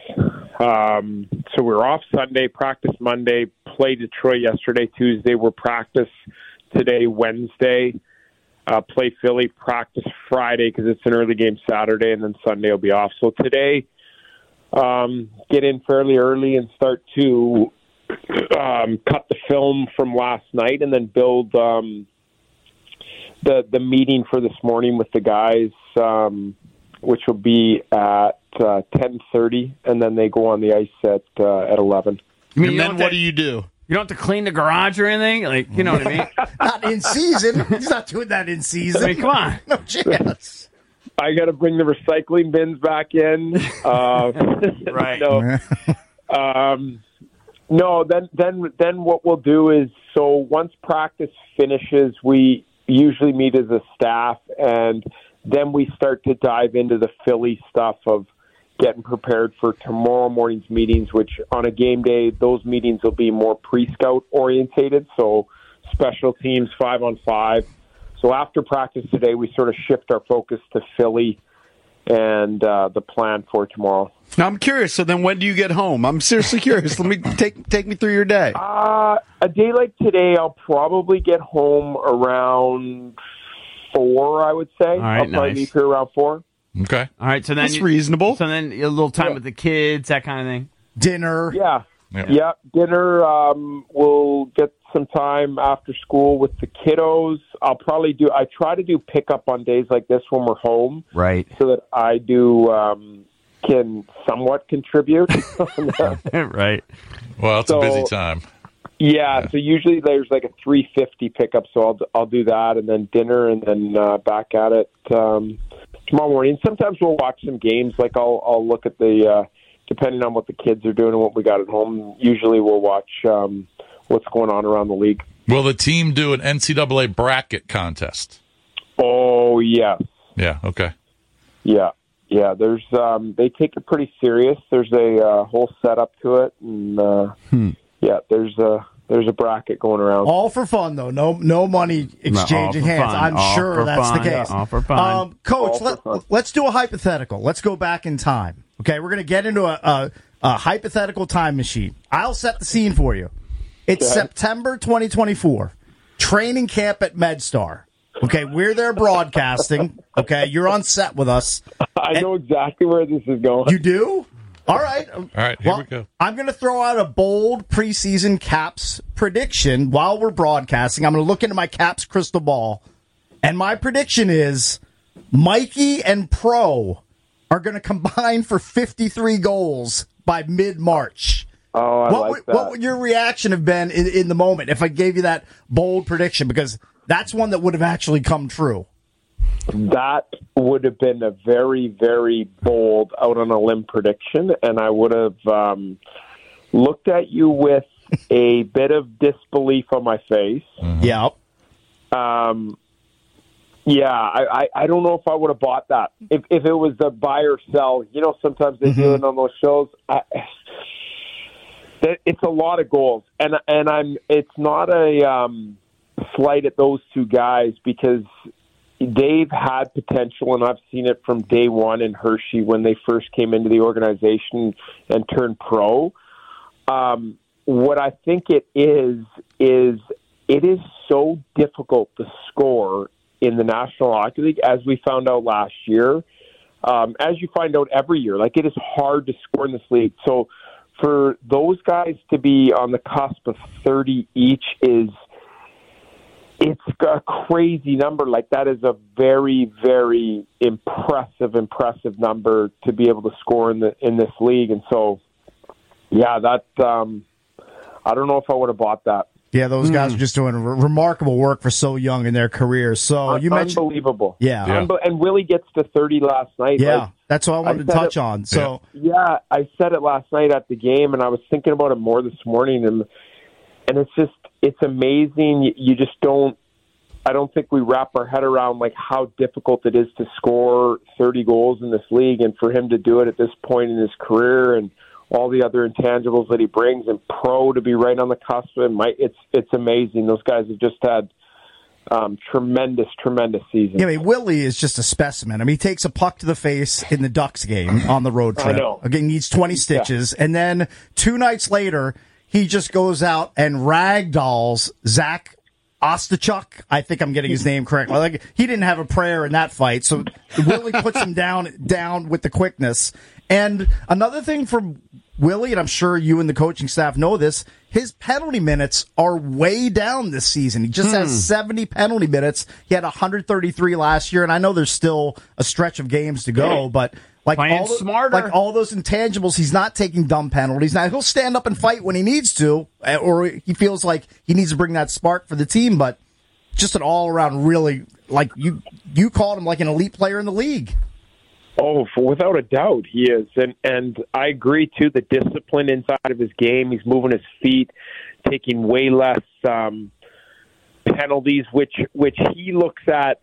So we were off Sunday, practice Monday, play Detroit yesterday, Tuesday. We're practice today, Wednesday. Play Philly, practice Friday because it's an early game Saturday, and then Sunday will be off. So today, get in fairly early and start to cut the film from last night, and then build the meeting for this morning with the guys, which will be at 10:30, and then they go on the ice at 11. And then what do you do? You don't have to clean the garage or anything? Like, you know what I mean? Not in season. He's not doing that in season. I mean, come on. No chance. I got to bring the recycling bins back in. Right. No, then what we'll do is, so once practice finishes, we usually meet as a staff, and then we start to dive into the Philly stuff of getting prepared for tomorrow morning's meetings, which on a game day, those meetings will be more pre-scout orientated, so special teams, 5-on-5. So after practice today, we sort of shift our focus to Philly and the plan for tomorrow. Now I'm curious. So then, when do you get home? I'm seriously curious. Let me take me through your day. A day like today, I'll probably get home around 4. I would say. All right, I'll probably nice. leave here around 4. Okay. All right, so then That's reasonable. So then a little time with the kids, that kind of thing. Dinner. Yeah. Dinner. We'll get some time after school with the kiddos. I try to do pickup on days like this when we're home, right? So that I can somewhat contribute. Right. Well, it's a busy time. Yeah, so usually there's like a 3:50 pickup, so I'll do that, and then dinner, and then back at it tomorrow morning. Sometimes we'll watch some games. Like I'll look at the depending on what the kids are doing and what we got at home. Usually we'll watch what's going on around the league. Will the team do an NCAA bracket contest? Oh yeah. Yeah. Okay. Yeah. There's they take it pretty serious. There's a whole setup to it, and yeah, there's a bracket going around. All for fun, though. No money exchanging hands. Fun. I'm sure that's fun. the case. All for fun. Coach, let's do a hypothetical. Let's go back in time. Okay, we're going to get into a hypothetical time machine. I'll set the scene for you. It's September 2024. Training camp at MedStar. Okay, we're there broadcasting. Okay, you're on set with us. I know exactly where this is going. You do? All right. All right, here we go. I'm going to throw out a bold preseason Caps prediction while we're broadcasting. I'm going to look into my Caps crystal ball, and my prediction is Mikey and Pro are going to combine for 53 goals by mid-March. Oh, I like that. What would your reaction have been in the moment if I gave you that bold prediction? Because that's one that would have actually come true. That would have been a very, very bold out on a limb prediction, and I would have looked at you with a bit of disbelief on my face. Mm-hmm. Yep. Yeah, I don't know if I would have bought that. If it was the buy or sell, sometimes they do it on those shows. It's a lot of goals, and it's not a slight at those two guys because they've had potential, and I've seen it from day one in Hershey when they first came into the organization and turned pro. What I think it is it is so difficult to score in the National Hockey League, as we found out last year, as you find out every year. Like, it is hard to score in this league. So for those guys to be on the cusp of 30 each it's a crazy number. Like, that is a very, very impressive number to be able to score in this league. And so, yeah, that I don't know if I would have bought that. Yeah, those guys are just doing remarkable work for so young in their careers. So you mentioned unbelievable. Yeah. And Willie gets to 30 last night. Yeah, like, that's what I wanted to touch on. So yeah, I said it last night at the game, and I was thinking about it more this morning, and it's amazing. You just don't. I don't think we wrap our head around like how difficult it is to score 30 goals in this league, and for him to do it at this point in his career, and all the other intangibles that he brings, and pro to be right on the cusp. It's amazing. Those guys have just had tremendous seasons. Yeah, I mean, Willie is just a specimen. I mean, he takes a puck to the face in the Ducks game on the road trip. I know. Again, needs 20 stitches, and then 2 nights later, he just goes out and ragdolls Zach Ostachuk. I think I'm getting his name correct. Like, he didn't have a prayer in that fight, so Willie puts him down with the quickness. And another thing for Willie, and I'm sure you and the coaching staff know this, his penalty minutes are way down this season. He just has 70 penalty minutes. He had 133 last year, and I know there's still a stretch of games to go, but like all those intangibles, he's not taking dumb penalties. Now, he'll stand up and fight when he needs to, or he feels like he needs to bring that spark for the team, but just an all-around really, like you called him like an elite player in the league. Oh, without a doubt, he is. And I agree, too, the discipline inside of his game. He's moving his feet, taking way less penalties, which he looks at.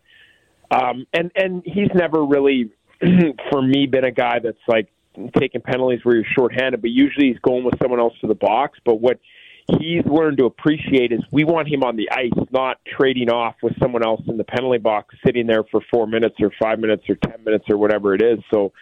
And he's never really, for me, been a guy that's like taking penalties where you're shorthanded, but usually he's going with someone else to the box. But what he's learned to appreciate is we want him on the ice, not trading off with someone else in the penalty box, sitting there for 4 minutes or 5 minutes or 10 minutes or whatever it is. So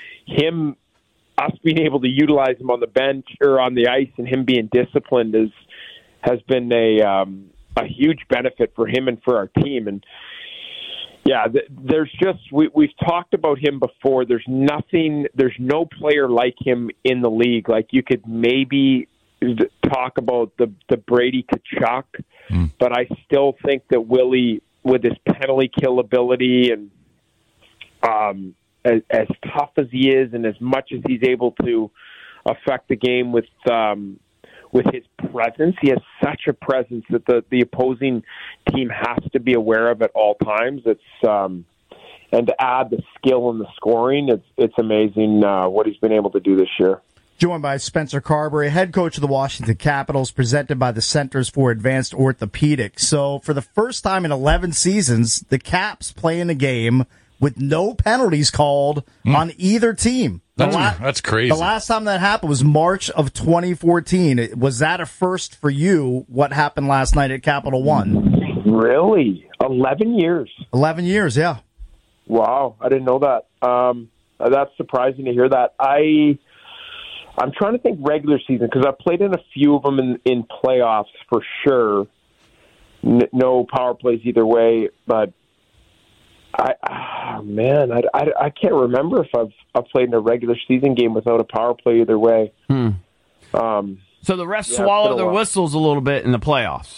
us being able to utilize him on the bench or on the ice, and him being disciplined has been a huge benefit for him and for our team. And yeah, there's just, we've talked about him before. There's no player like him in the league. Like, you could maybe talk about the Brady Tkachuk, but I still think that Willie, with his penalty kill ability, and as tough as he is, and as much as he's able to affect the game with his presence, he has such a presence that the opposing team has to be aware of at all times. And to add the skill and the scoring, it's amazing what he's been able to do this year. Joined by Spencer Carberry, head coach of the Washington Capitals, presented by the Centers for Advanced Orthopedics. So for the first time in 11 seasons, the Caps play in a game with no penalties called on either team. That's crazy. The last time that happened was March of 2014. Was that a first for you, what happened last night at Capital One? Really? 11 years? 11 years, yeah. Wow, I didn't know that. That's surprising to hear that. I'm trying to think regular season, because I've played in a few of them in playoffs for sure. No power plays either way, but I can't remember if I've played in a regular season game without a power play either way. So the refs swallow their whistles a little bit in the playoffs.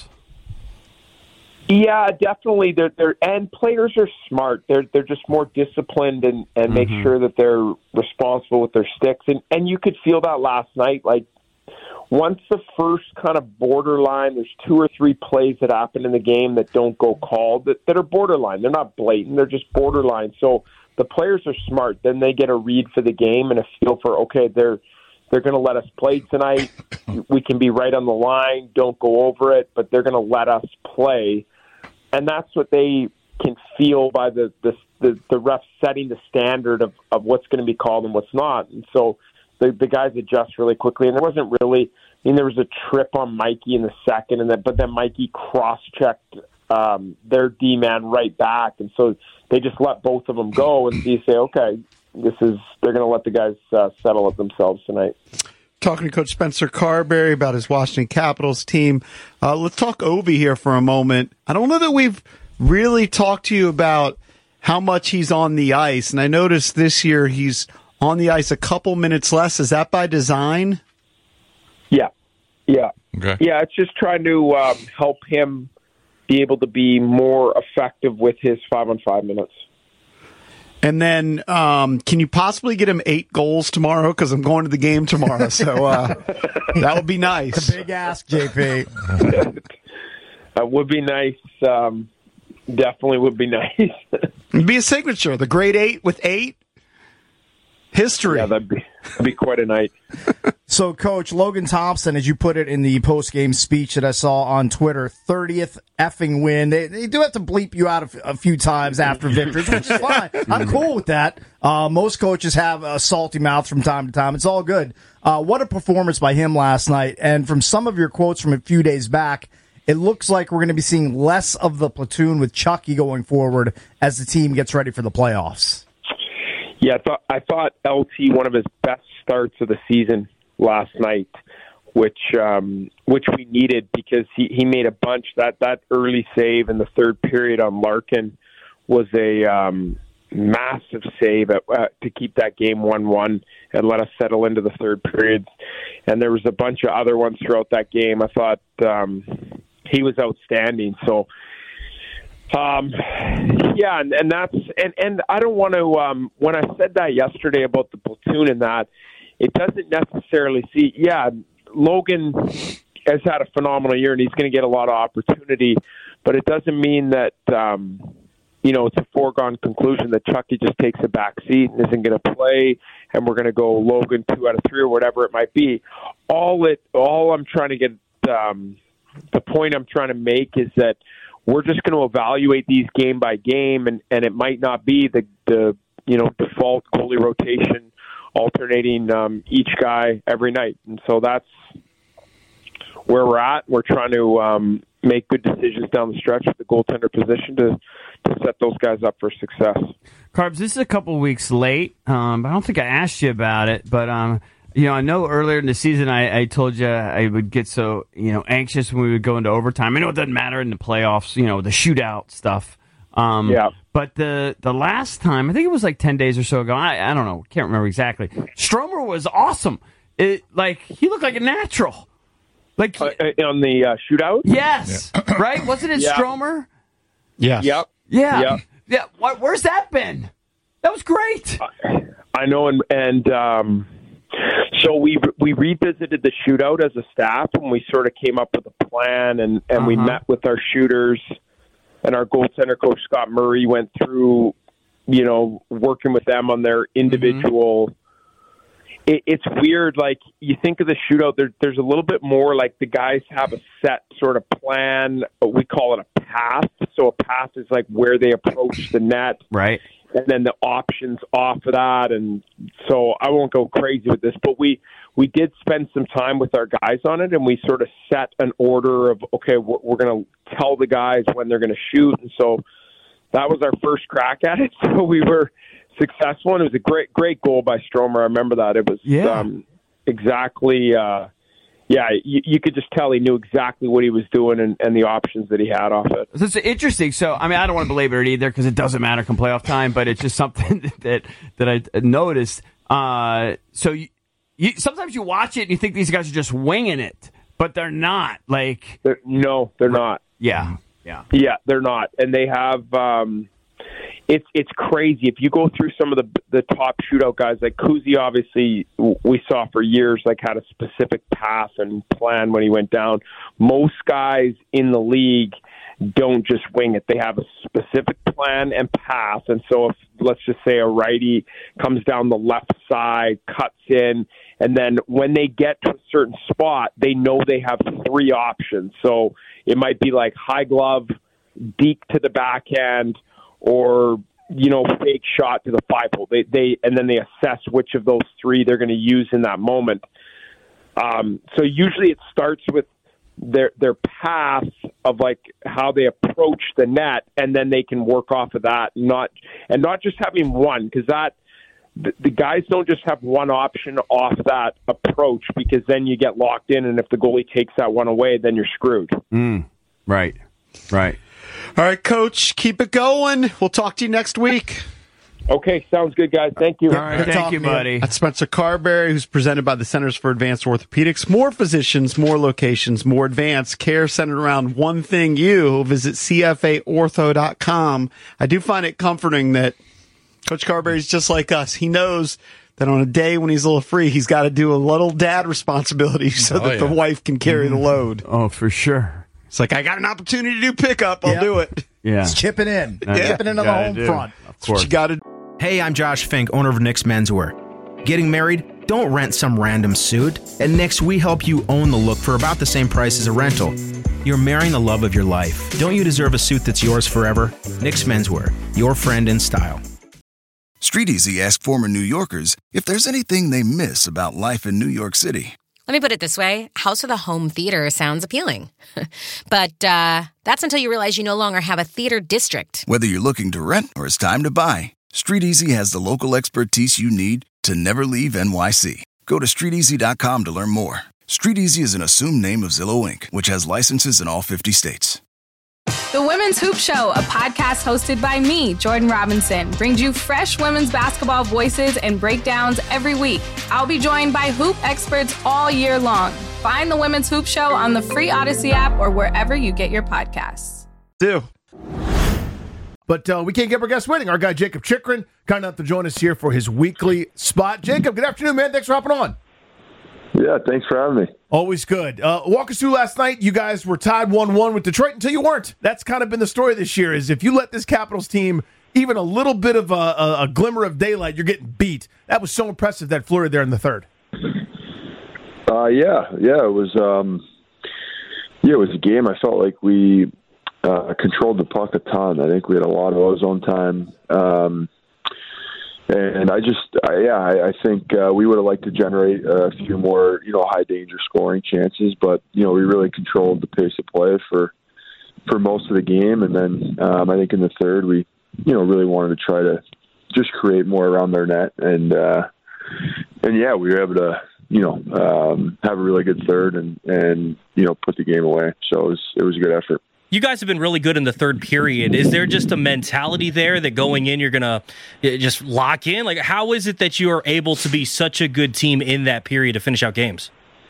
Yeah, definitely. And players are smart. They're just more disciplined and make sure that they're responsible with their sticks. And you could feel that last night. Like, once the first kind of borderline, there's 2 or 3 plays that happen in the game that don't go called, that are borderline. They're not blatant. They're just borderline. So the players are smart. Then they get a read for the game and a feel for, okay, they're going to let us play tonight. We can be right on the line. Don't go over it, but they're going to let us play. And that's what they can feel by the refs setting the standard of what's going to be called and what's not. And so the guys adjust really quickly. And there wasn't really, there was a trip on Mikey in the second, but then Mikey cross-checked their D-man right back. And so they just let both of them go, and you say, okay, they're going to let the guys settle it themselves tonight. Talking to Coach Spencer Carberry about his Washington Capitals team. Let's talk Ovi here for a moment. I don't know that we've really talk to you about how much he's on the ice. And I noticed this year he's on the ice a couple minutes less. Is that by design? Yeah. Okay. Yeah, it's just trying to help him be able to be more effective with his 5-on-5 minutes. And then can you possibly get him 8 goals tomorrow? Because I'm going to the game tomorrow. So that would be nice. It's a big ask, JP. That would be nice. Definitely would be nice. It'd be a signature. The grade 8 with 8. History. Yeah, that'd be quite a night. So, Coach, Logan Thompson, as you put it in the post-game speech that I saw on Twitter, 30th effing win. They do have to bleep you out a few times after victories, which is fine. I'm cool with that. Most coaches have a salty mouth from time to time. It's all good. What a performance by him last night. And from some of your quotes from a few days back, it looks like we're going to be seeing less of the platoon with Chucky going forward as the team gets ready for the playoffs. Yeah, I thought LT one of his best starts of the season last night, which we needed because he made a bunch. That early save in the third period on Larkin was a massive save to keep that game 1-1 and let us settle into the third period. And there was a bunch of other ones throughout that game. I thought he was outstanding. So. Yeah, and that's and I don't want to. When I said that yesterday about the platoon and that, it doesn't necessarily see. Yeah, Logan has had a phenomenal year and he's going to get a lot of opportunity, but it doesn't mean that it's a foregone conclusion that Chucky just takes a back seat and isn't going to play, and we're going to go Logan 2 out of 3 or whatever it might be. All I'm trying to get the point I'm trying to make is that. We're just going to evaluate these game by game, and it might not be the default goalie rotation, alternating each guy every night. And so that's where we're at. We're trying to make good decisions down the stretch with the goaltender position to set those guys up for success. Carbs, this is a couple weeks late. I don't think I asked you about it, but I know earlier in the season I told you I would get so, anxious when we would go into overtime. I know it doesn't matter in the playoffs, the shootout stuff. Yeah. But the last time, I think it was like 10 days or so ago, I don't know, can't remember exactly. Stromer was awesome. He looked like a natural. Like on the shootout? Yes. Yeah. Right? Wasn't it Stromer? Yes. Yep. Yeah. Yeah. Where's that been? That was great. I know, and so we revisited the shootout as a staff, and we sort of came up with a plan, and we met with our shooters, and our goaltender coach Scott Murray went through, working with them on their individual. It's weird, like you think of the shootout. There's a little bit more like the guys have a set sort of plan, but we call it a path. So a path is like where they approach the net, right? And then the options off of that. And so I won't go crazy with this, but we did spend some time with our guys on it, and we sort of set an order of, okay, we're going to tell the guys when they're going to shoot. And so that was our first crack at it. So we were successful, and it was a great goal by Stromer. I remember that. It was exactly you could just tell he knew exactly what he was doing and the options that he had off it. So it's interesting. So, I mean, I don't want to belabor it either because it doesn't matter come playoff time, but it's just something that I noticed. So you sometimes you watch it and you think these guys are just winging it, but they're not. They're not. Yeah, they're not, and they have. It's crazy. If you go through some of the top shootout guys, like Kuzi, obviously we saw for years, had a specific path and plan when he went down. Most guys in the league don't just wing it. They have a specific plan and path. And so if, let's just say, a righty comes down the left side, cuts in, and then when they get to a certain spot, they know they have 3 options. So it might be like high glove, deke to the backhand, or fake shot to the 5-hole. And then they assess which of those 3 they're going to use in that moment. So usually it starts with their path of how they approach the net, and then they can work off of that. Not just having one, because the guys don't just have one option off that approach, because then you get locked in, and if the goalie takes that one away, then you're screwed. Right. All right, Coach, keep it going. We'll talk to you next week. Okay, sounds good, guys. Thank you. All right, thank you, buddy. That's Spencer Carberry, who's presented by the Centers for Advanced Orthopedics. More physicians, more locations, more advanced care centered around one thing. You visit CFAortho.com. I do find it comforting that Coach Carberry's just like us. He knows that on a day when he's a little free, he's got to do a little dad responsibility so that the wife can carry the load. Oh, for sure. It's like, I got an opportunity to do pickup. I'll do it. Yeah. He's chipping in. Chipping into the home front. Of course. You got to. Hey, I'm Josh Fink, owner of Nick's Menswear. Getting married? Don't rent some random suit. At Nick's, we help you own the look for about the same price as a rental. You're marrying the love of your life. Don't you deserve a suit that's yours forever? Nick's Menswear, your friend in style. StreetEasy asked former New Yorkers if there's anything they miss about life in New York City. Let me put it this way. House with a home theater sounds appealing. But that's until you realize you no longer have a theater district. Whether you're looking to rent or it's time to buy, StreetEasy has the local expertise you need to never leave NYC. Go to StreetEasy.com to learn more. StreetEasy is an assumed name of Zillow Inc., which has licenses in all 50 states. The Women's Hoop Show, a podcast hosted by me, Jordan Robinson, brings you fresh women's basketball voices and breakdowns every week. I'll be joined by hoop experts all year long. Find the Women's Hoop Show on the free Odyssey app or wherever you get your podcasts. But we can't get our guest waiting. Our guy, Jacob Chikrin, kind enough to join us here for his weekly spot. Jacob, good afternoon, man. Thanks for hopping on. Yeah, thanks for having me. Always good. Walk us through last night. You guys were tied 1-1 with Detroit until you weren't. That's kind of been the story this year, is if you let this Capitals team even a little bit of a glimmer of daylight, you're getting beat. That was so impressive, that flurry there in the third. Yeah, it was a game. I felt like we controlled the puck a ton. I think we had a lot of ozone time. And I think we would have liked to generate a few more, high danger scoring chances, but we really controlled the pace of play for most of the game. And then I think in the third we, really wanted to try to just create more around their net, and we were able to, have a really good third and put the game away. So it was a good effort. You guys have been really good in the third period. Is there just a mentality there that going in, you're going to just lock in? Like, how is it that you are able to be such a good team in that period to finish out games?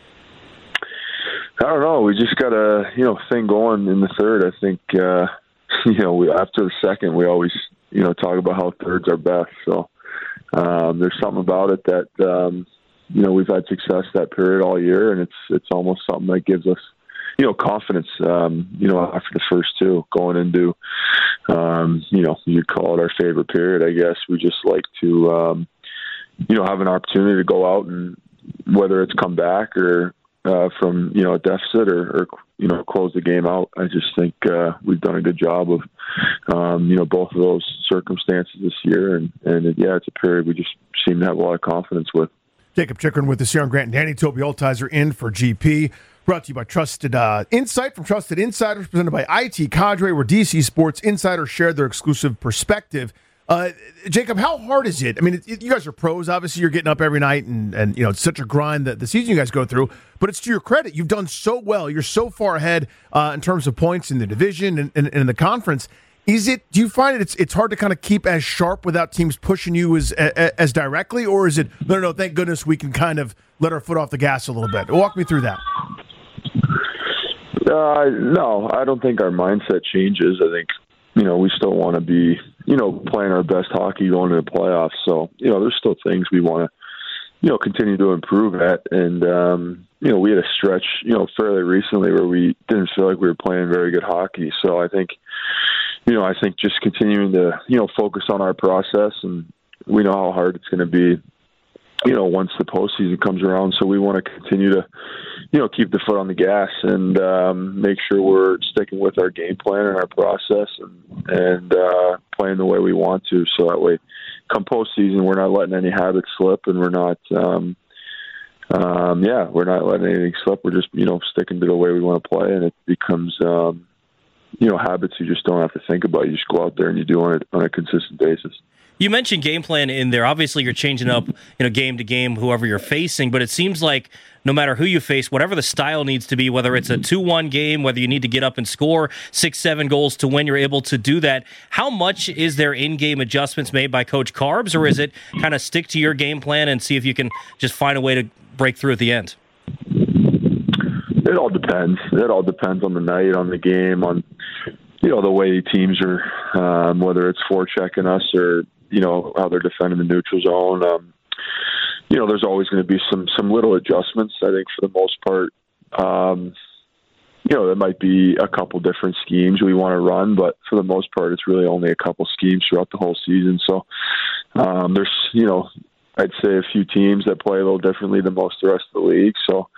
I don't know. We just got a, thing going in the third. I think, after the second, we always, talk about how thirds are best. So there's something about it that, we've had success that period all year, and it's almost something that gives us, confidence, after the first two going into, you'd call it our favorite period, I guess. We just like to, have an opportunity to go out and whether it's come back or from, a deficit or close the game out. I just think we've done a good job of, both of those circumstances this year. And it's a period we just seem to have a lot of confidence with. Jacob Chikrin with us here on Grant and Danny. Toby Altizer in for GP. Brought to you by Trusted Insight from Trusted Insiders, presented by IT Cadre, where DC Sports Insiders share their exclusive perspective. Jacob, how hard is it? I mean, you guys are pros. Obviously, you're getting up every night, and it's such a grind that the season you guys go through. But it's to your credit. You've done so well. You're so far ahead in terms of points in the division and in the conference. Do you find it's hard to kind of keep as sharp without teams pushing you as directly, or is it no? Thank goodness we can kind of let our foot off the gas a little bit. Walk me through that. No, I don't think our mindset changes. I think, we still want to be, playing our best hockey going to the playoffs. So, there's still things we want to, continue to improve at. And, we had a stretch, fairly recently where we didn't feel like we were playing very good hockey. So I think just continuing to, focus on our process, and we know how hard it's going to be, once the postseason comes around. So we want to continue to, keep the foot on the gas and make sure we're sticking with our game plan and our process and playing the way we want to. So that way, come postseason, we're not letting any habits slip, and we're not, we're not letting anything slip. We're just, sticking to the way we want to play, and it becomes, habits you just don't have to think about. You just go out there and you do it on a consistent basis. You mentioned game plan in there. Obviously, you're changing up, game to game, whoever you're facing. But it seems like no matter who you face, whatever the style needs to be, whether it's a 2-1 game, whether you need to get up and score 6-7 goals to win, you're able to do that. How much is there in-game adjustments made by Coach Carbs, or is it kind of stick to your game plan and see if you can just find a way to break through at the end? It all depends. It all depends on the night, on the game, on the way teams are, whether it's forechecking us or how they're defending the neutral zone. There's always going to be some little adjustments. I think for the most part, there might be a couple different schemes we want to run, but for the most part, it's really only a couple schemes throughout the whole season. So there's I'd say a few teams that play a little differently than most of the rest of the league. So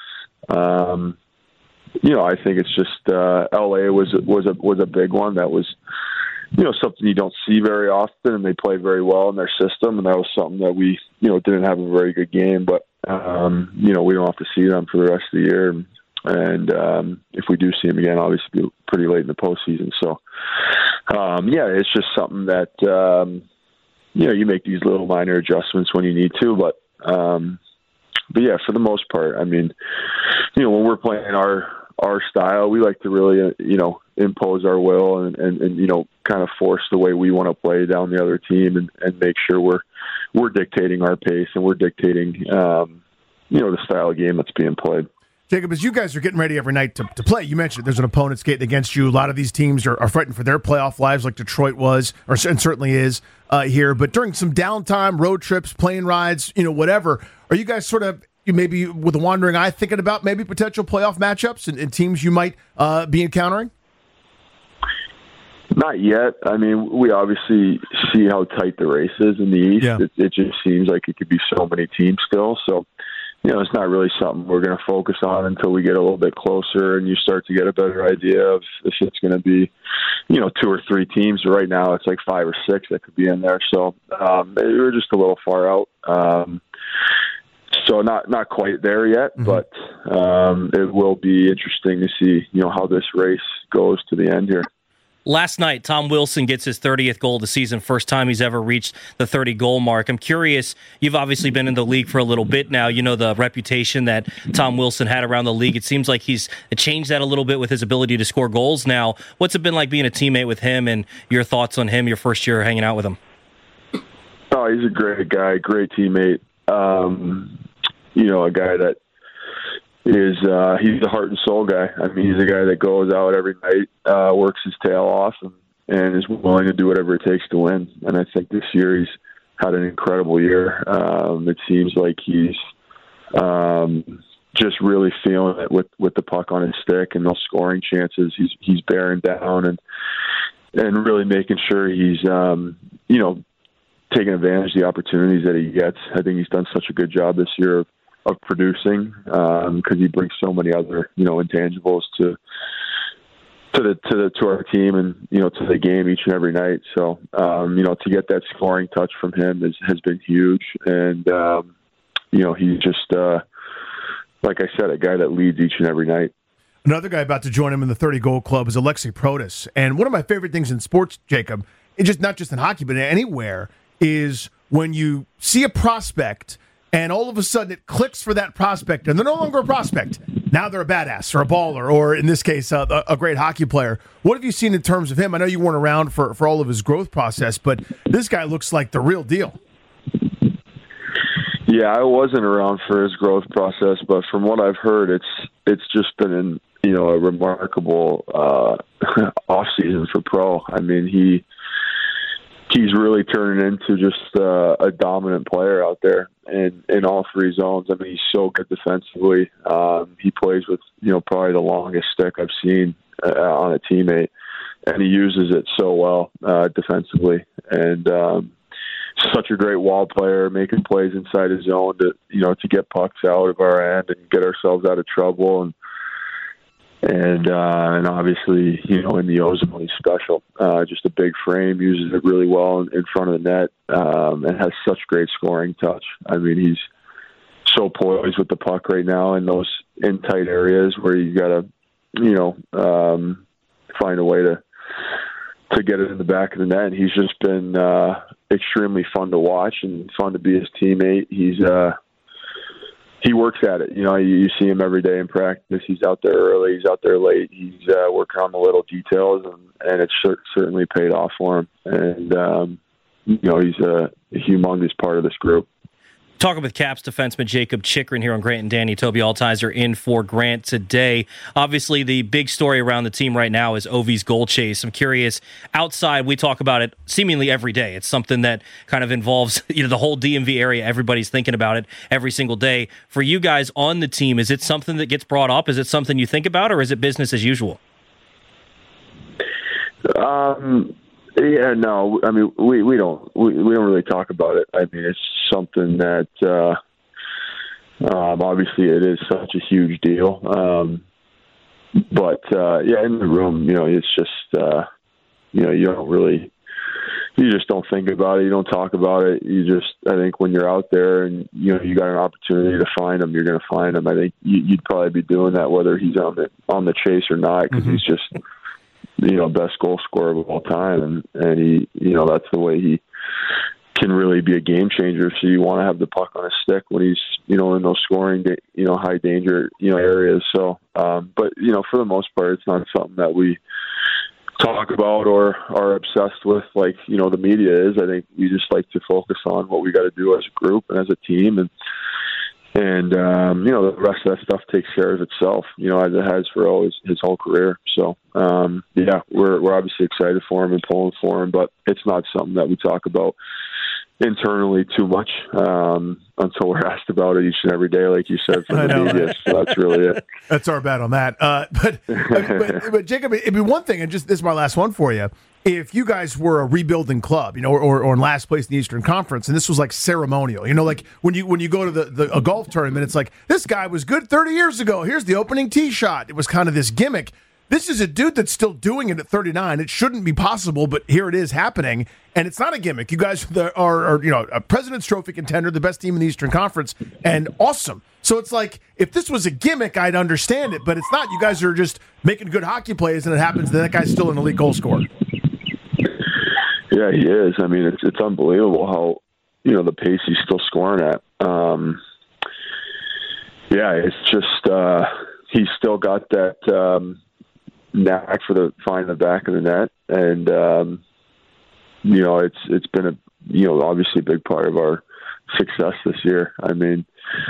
I think it's just LA was a big one that was something you don't see very often, and they play very well in their system, and that was something that we didn't have a very good game, but we don't have to see them for the rest of the year, and if we do see them again, obviously it'll be pretty late in the postseason. So it's just something that you make these little minor adjustments when you need to, but yeah, for the most part, I mean, when we're playing our style, we like to really, impose our will and kind of force the way we want to play down the other team and make sure we're dictating our pace and we're dictating, the style of game that's being played. Jacob, as you guys are getting ready every night to play, you mentioned there's an opponent skating against you. A lot of these teams are fighting for their playoff lives, like Detroit was, and certainly is here. But during some downtime, road trips, plane rides, whatever, are you guys sort of maybe with a wandering eye thinking about maybe potential playoff matchups and teams you might be encountering? Not yet. I mean, we obviously see how tight the race is in the East. Yeah. It just seems like it could be so many teams still. So, it's not really something we're going to focus on until we get a little bit closer and you start to get a better idea of if it's going to be, 2 or 3 teams. Right now, it's like 5 or 6 that could be in there. So we're just a little far out. So not quite there yet, but it will be interesting to see, how this race goes to the end here. Last night, Tom Wilson gets his 30th goal of the season, first time he's ever reached the 30-goal mark. I'm curious, you've obviously been in the league for a little bit now. You know the reputation that Tom Wilson had around the league. It seems like he's changed that a little bit with his ability to score goals now. What's it been like being a teammate with him and your thoughts on him, your first year hanging out with him? Oh, he's a great guy, great teammate. A guy that is he's a heart and soul guy. I mean, he's a guy that goes out every night, works his tail off, and is willing to do whatever it takes to win. And I think this year he's had an incredible year. It seems like he's just really feeling it with the puck on his stick and those scoring chances. He's bearing down and really making sure he's taking advantage of the opportunities that he gets. I think he's done such a good job this year of producing because he brings so many other intangibles to our team and to the game each and every night. So to get that scoring touch from him has been huge, and he's just like I said, a guy that leads each and every night. Another guy about to join him in the 30-goal club is Alexei Protas, and one of my favorite things in sports, Jacob, not just in hockey but anywhere, is when you see a prospect and all of a sudden it clicks for that prospect, and they're no longer a prospect. Now they're a badass or a baller, or in this case, a great hockey player. What have you seen in terms of him? I know you weren't around for all of his growth process, but this guy looks like the real deal. Yeah, I wasn't around for his growth process, but from what I've heard, it's just been a remarkable off season for Pro. I mean, he's really turning into just a dominant player out there in all 3 zones. I mean, he's so good defensively. He plays with, probably the longest stick I've seen on a teammate, and he uses it so well defensively. And such a great wall player, making plays inside his zone to get pucks out of our end and get ourselves out of trouble. And obviously, in the O-zone, he's special. Just a big frame, uses it really well in front of the net, and has such great scoring touch. I mean, he's so poised with the puck right now in those in tight areas where you got to, find a way to get it in the back of the net. And he's just been extremely fun to watch and fun to be his teammate. He works at it. You see him every day in practice. He's out there early. He's out there late. He's working on the little details, and it's certainly paid off for him. And, he's a humongous part of this group. Talking with Caps defenseman Jakob Chychrun here on Grant and Danny. Toby Altizer in for Grant today. Obviously, the big story around the team right now is Ovi's goal chase. I'm curious, outside, we talk about it seemingly every day. It's something that kind of involves the whole DMV area. Everybody's thinking about it every single day. For you guys on the team, is it something that gets brought up? Is it something you think about, or is it business as usual? Yeah, no. I mean, we don't really talk about it. I mean, it's something that obviously it is such a huge deal. But in the room, it's just you just don't think about it. You don't talk about it. I think when you're out there and you got an opportunity to find him, you're going to find him. I think you'd probably be doing that whether he's on the chase or not, because he's just best goal scorer of all time, and he, that's the way he can really be a game changer. So you want to have the puck on his stick when he's, in those scoring, high danger, areas. So, but for the most part, it's not something that we talk about or are obsessed with like, the media is. I think we just like to focus on what we got to do as a group and as a team, and the rest of that stuff takes care of itself, as it has for his whole career. So, we're obviously excited for him and pulling for him, but it's not something that we talk about internally too much until we're asked about it each and every day, like you said, from the media. So that's really it. That's our bet on that. But Jacob, it'd be one thing, and this is my last one for you. If you guys were a rebuilding club, or in last place in the Eastern Conference, and this was like ceremonial, like when you go to a golf tournament, it's like, this guy was good 30 years ago. Here's the opening tee shot. It was kind of this gimmick. This is a dude that's still doing it at 39. It shouldn't be possible, but here it is happening, and it's not a gimmick. You guys are a President's Trophy contender, the best team in the Eastern Conference, and awesome. So it's like, if this was a gimmick, I'd understand it, but it's not. You guys are just making good hockey plays, and it happens that guy's still an elite goal scorer. Yeah, he is. I mean, it's unbelievable how, the pace he's still scoring at. It's just he's still got that knack for finding the back of the net, and it's been obviously a big part of our success this year. I mean,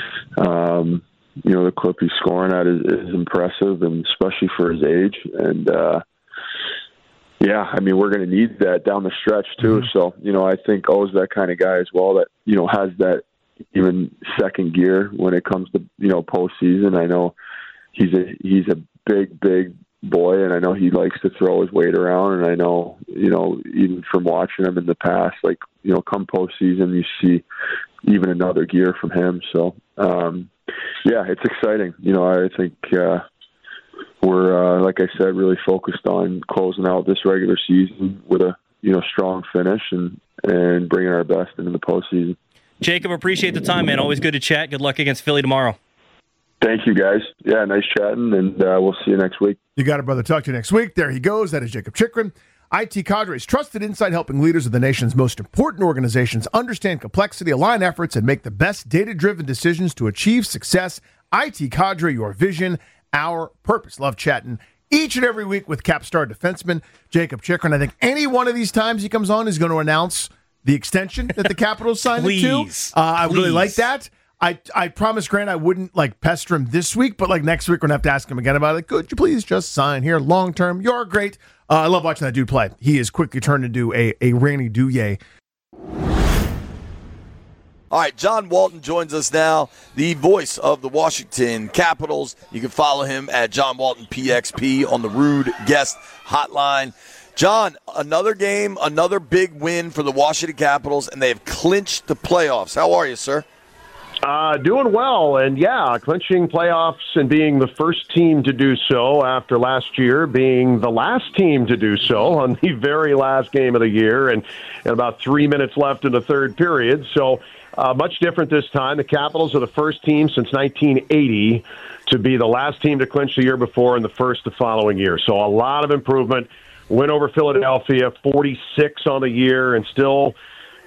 the clip he's scoring at is impressive, and especially for his age, and I mean, we're going to need that down the stretch too. So, I think O's that kind of guy as well that, has that even second gear when it comes to, postseason. I know he's a big boy, and I know he likes to throw his weight around. And I know, even from watching him in the past, like, come postseason, you see even another gear from him. So, it's exciting. I think, we're, like I said, really focused on closing out this regular season with a strong finish and bringing our best into the postseason. Jacob, appreciate the time, man. Always good to chat. Good luck against Philly tomorrow. Thank you, guys. Yeah, nice chatting, and we'll see you next week. You got it, brother. Talk to you next week. There he goes. That is Jakob Chychrun. IT Cadre's trusted insight, helping leaders of the nation's most important organizations understand complexity, align efforts, and make the best data-driven decisions to achieve success. IT Cadre, your vision, our purpose. Love chatting each and every week with Capstar defenseman Jakob Chychrun. I think any one of these times he comes on is going to announce the extension that the Capitals signed him to. I really like that. I promised Grant I wouldn't pester him this week, but next week we're going to have to ask him again about it. Could you please just sign here long term? You're great. I love watching that dude play. He has quickly turned into a Randy Douye. All right, John Walton joins us now, the voice of the Washington Capitals. You can follow him at John Walton PXP on the Rude Guest Hotline. John, another game, another big win for the Washington Capitals, and they have clinched the playoffs. How are you, sir? Doing well, and clinching playoffs and being the first team to do so after last year being the last team to do so on the very last game of the year, and about 3 minutes left in the third period. So much different this time. The Capitals are the first team since 1980 to be the last team to clinch the year before and the first the following year. So a lot of improvement. Win over Philadelphia, 46 on the year, and still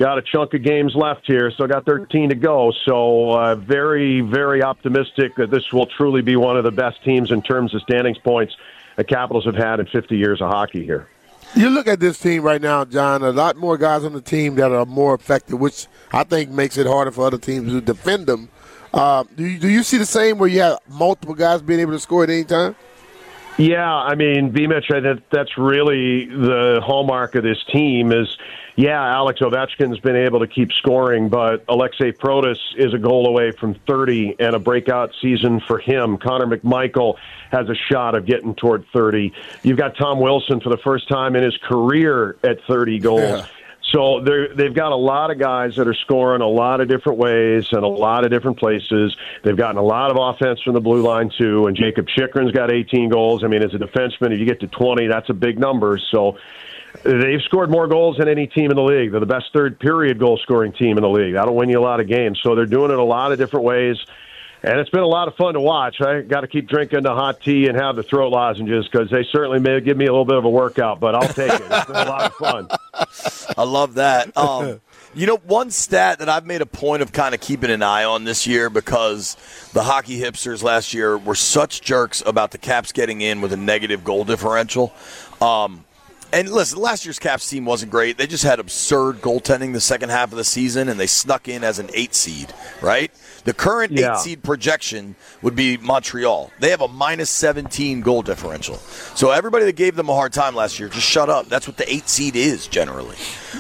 got a chunk of games left here, so got 13 to go. So very, very optimistic that this will truly be one of the best teams in terms of standings points the Capitals have had in 50 years of hockey here. You look at this team right now, John, a lot more guys on the team that are more effective, which I think makes it harder for other teams to defend them. Do you see the same where you have multiple guys being able to score at any time? Yeah, I mean, B-Mitch, that's really the hallmark of this team is, Alex Ovechkin's been able to keep scoring, but Alexei Protas is a goal away from 30 and a breakout season for him. Connor McMichael has a shot of getting toward 30. You've got Tom Wilson for the first time in his career at 30 goals. Yeah. So they've got a lot of guys that are scoring a lot of different ways and a lot of different places. They've gotten a lot of offense from the blue line, too, and Jacob Chychrun's got 18 goals. I mean, as a defenseman, if you get to 20, that's a big number. So they've scored more goals than any team in the league. They're the best third-period goal-scoring team in the league. That'll win you a lot of games. So they're doing it a lot of different ways. And it's been a lot of fun to watch. I got to keep drinking the hot tea and have the throat lozenges because they certainly may give me a little bit of a workout, but I'll take it. It's been a lot of fun. I love that. One stat that I've made a point of kind of keeping an eye on this year because the hockey hipsters last year were such jerks about the Caps getting in with a negative goal differential. And listen, last year's Caps team wasn't great. They just had absurd goaltending the second half of the season, and they snuck in as an 8 seed, right? The current 8 seed projection would be Montreal. They have a minus 17 goal differential. So everybody that gave them a hard time last year, just shut up. That's what the 8 seed is generally.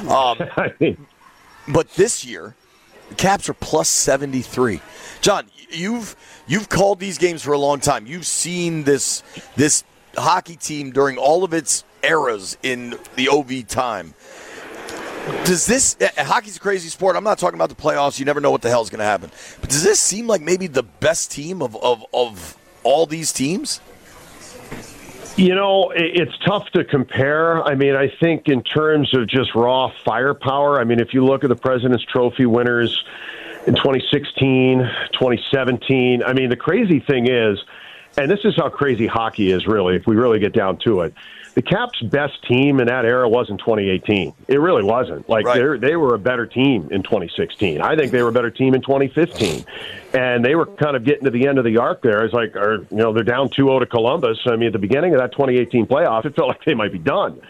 But this year, the Caps are plus 73. John, you've called these games for a long time. You've seen this hockey team during all of its eras in the OV time. Does this hockey's a crazy sport? I'm not talking about the playoffs. You never know what the hell is going to happen. But does this seem like maybe the best team of all these teams? It's tough to compare. I mean, I think in terms of just raw firepower, I mean, if you look at the President's Trophy winners in 2016, 2017, I mean, the crazy thing is, and this is how crazy hockey is really, if we really get down to it, the Caps' best team in that era wasn't 2018. It really wasn't. They were a better team in 2016. I think they were a better team in 2015. And they were kind of getting to the end of the arc there. It's like, they're down 2-0 to Columbus. I mean, at the beginning of that 2018 playoff, it felt like they might be done.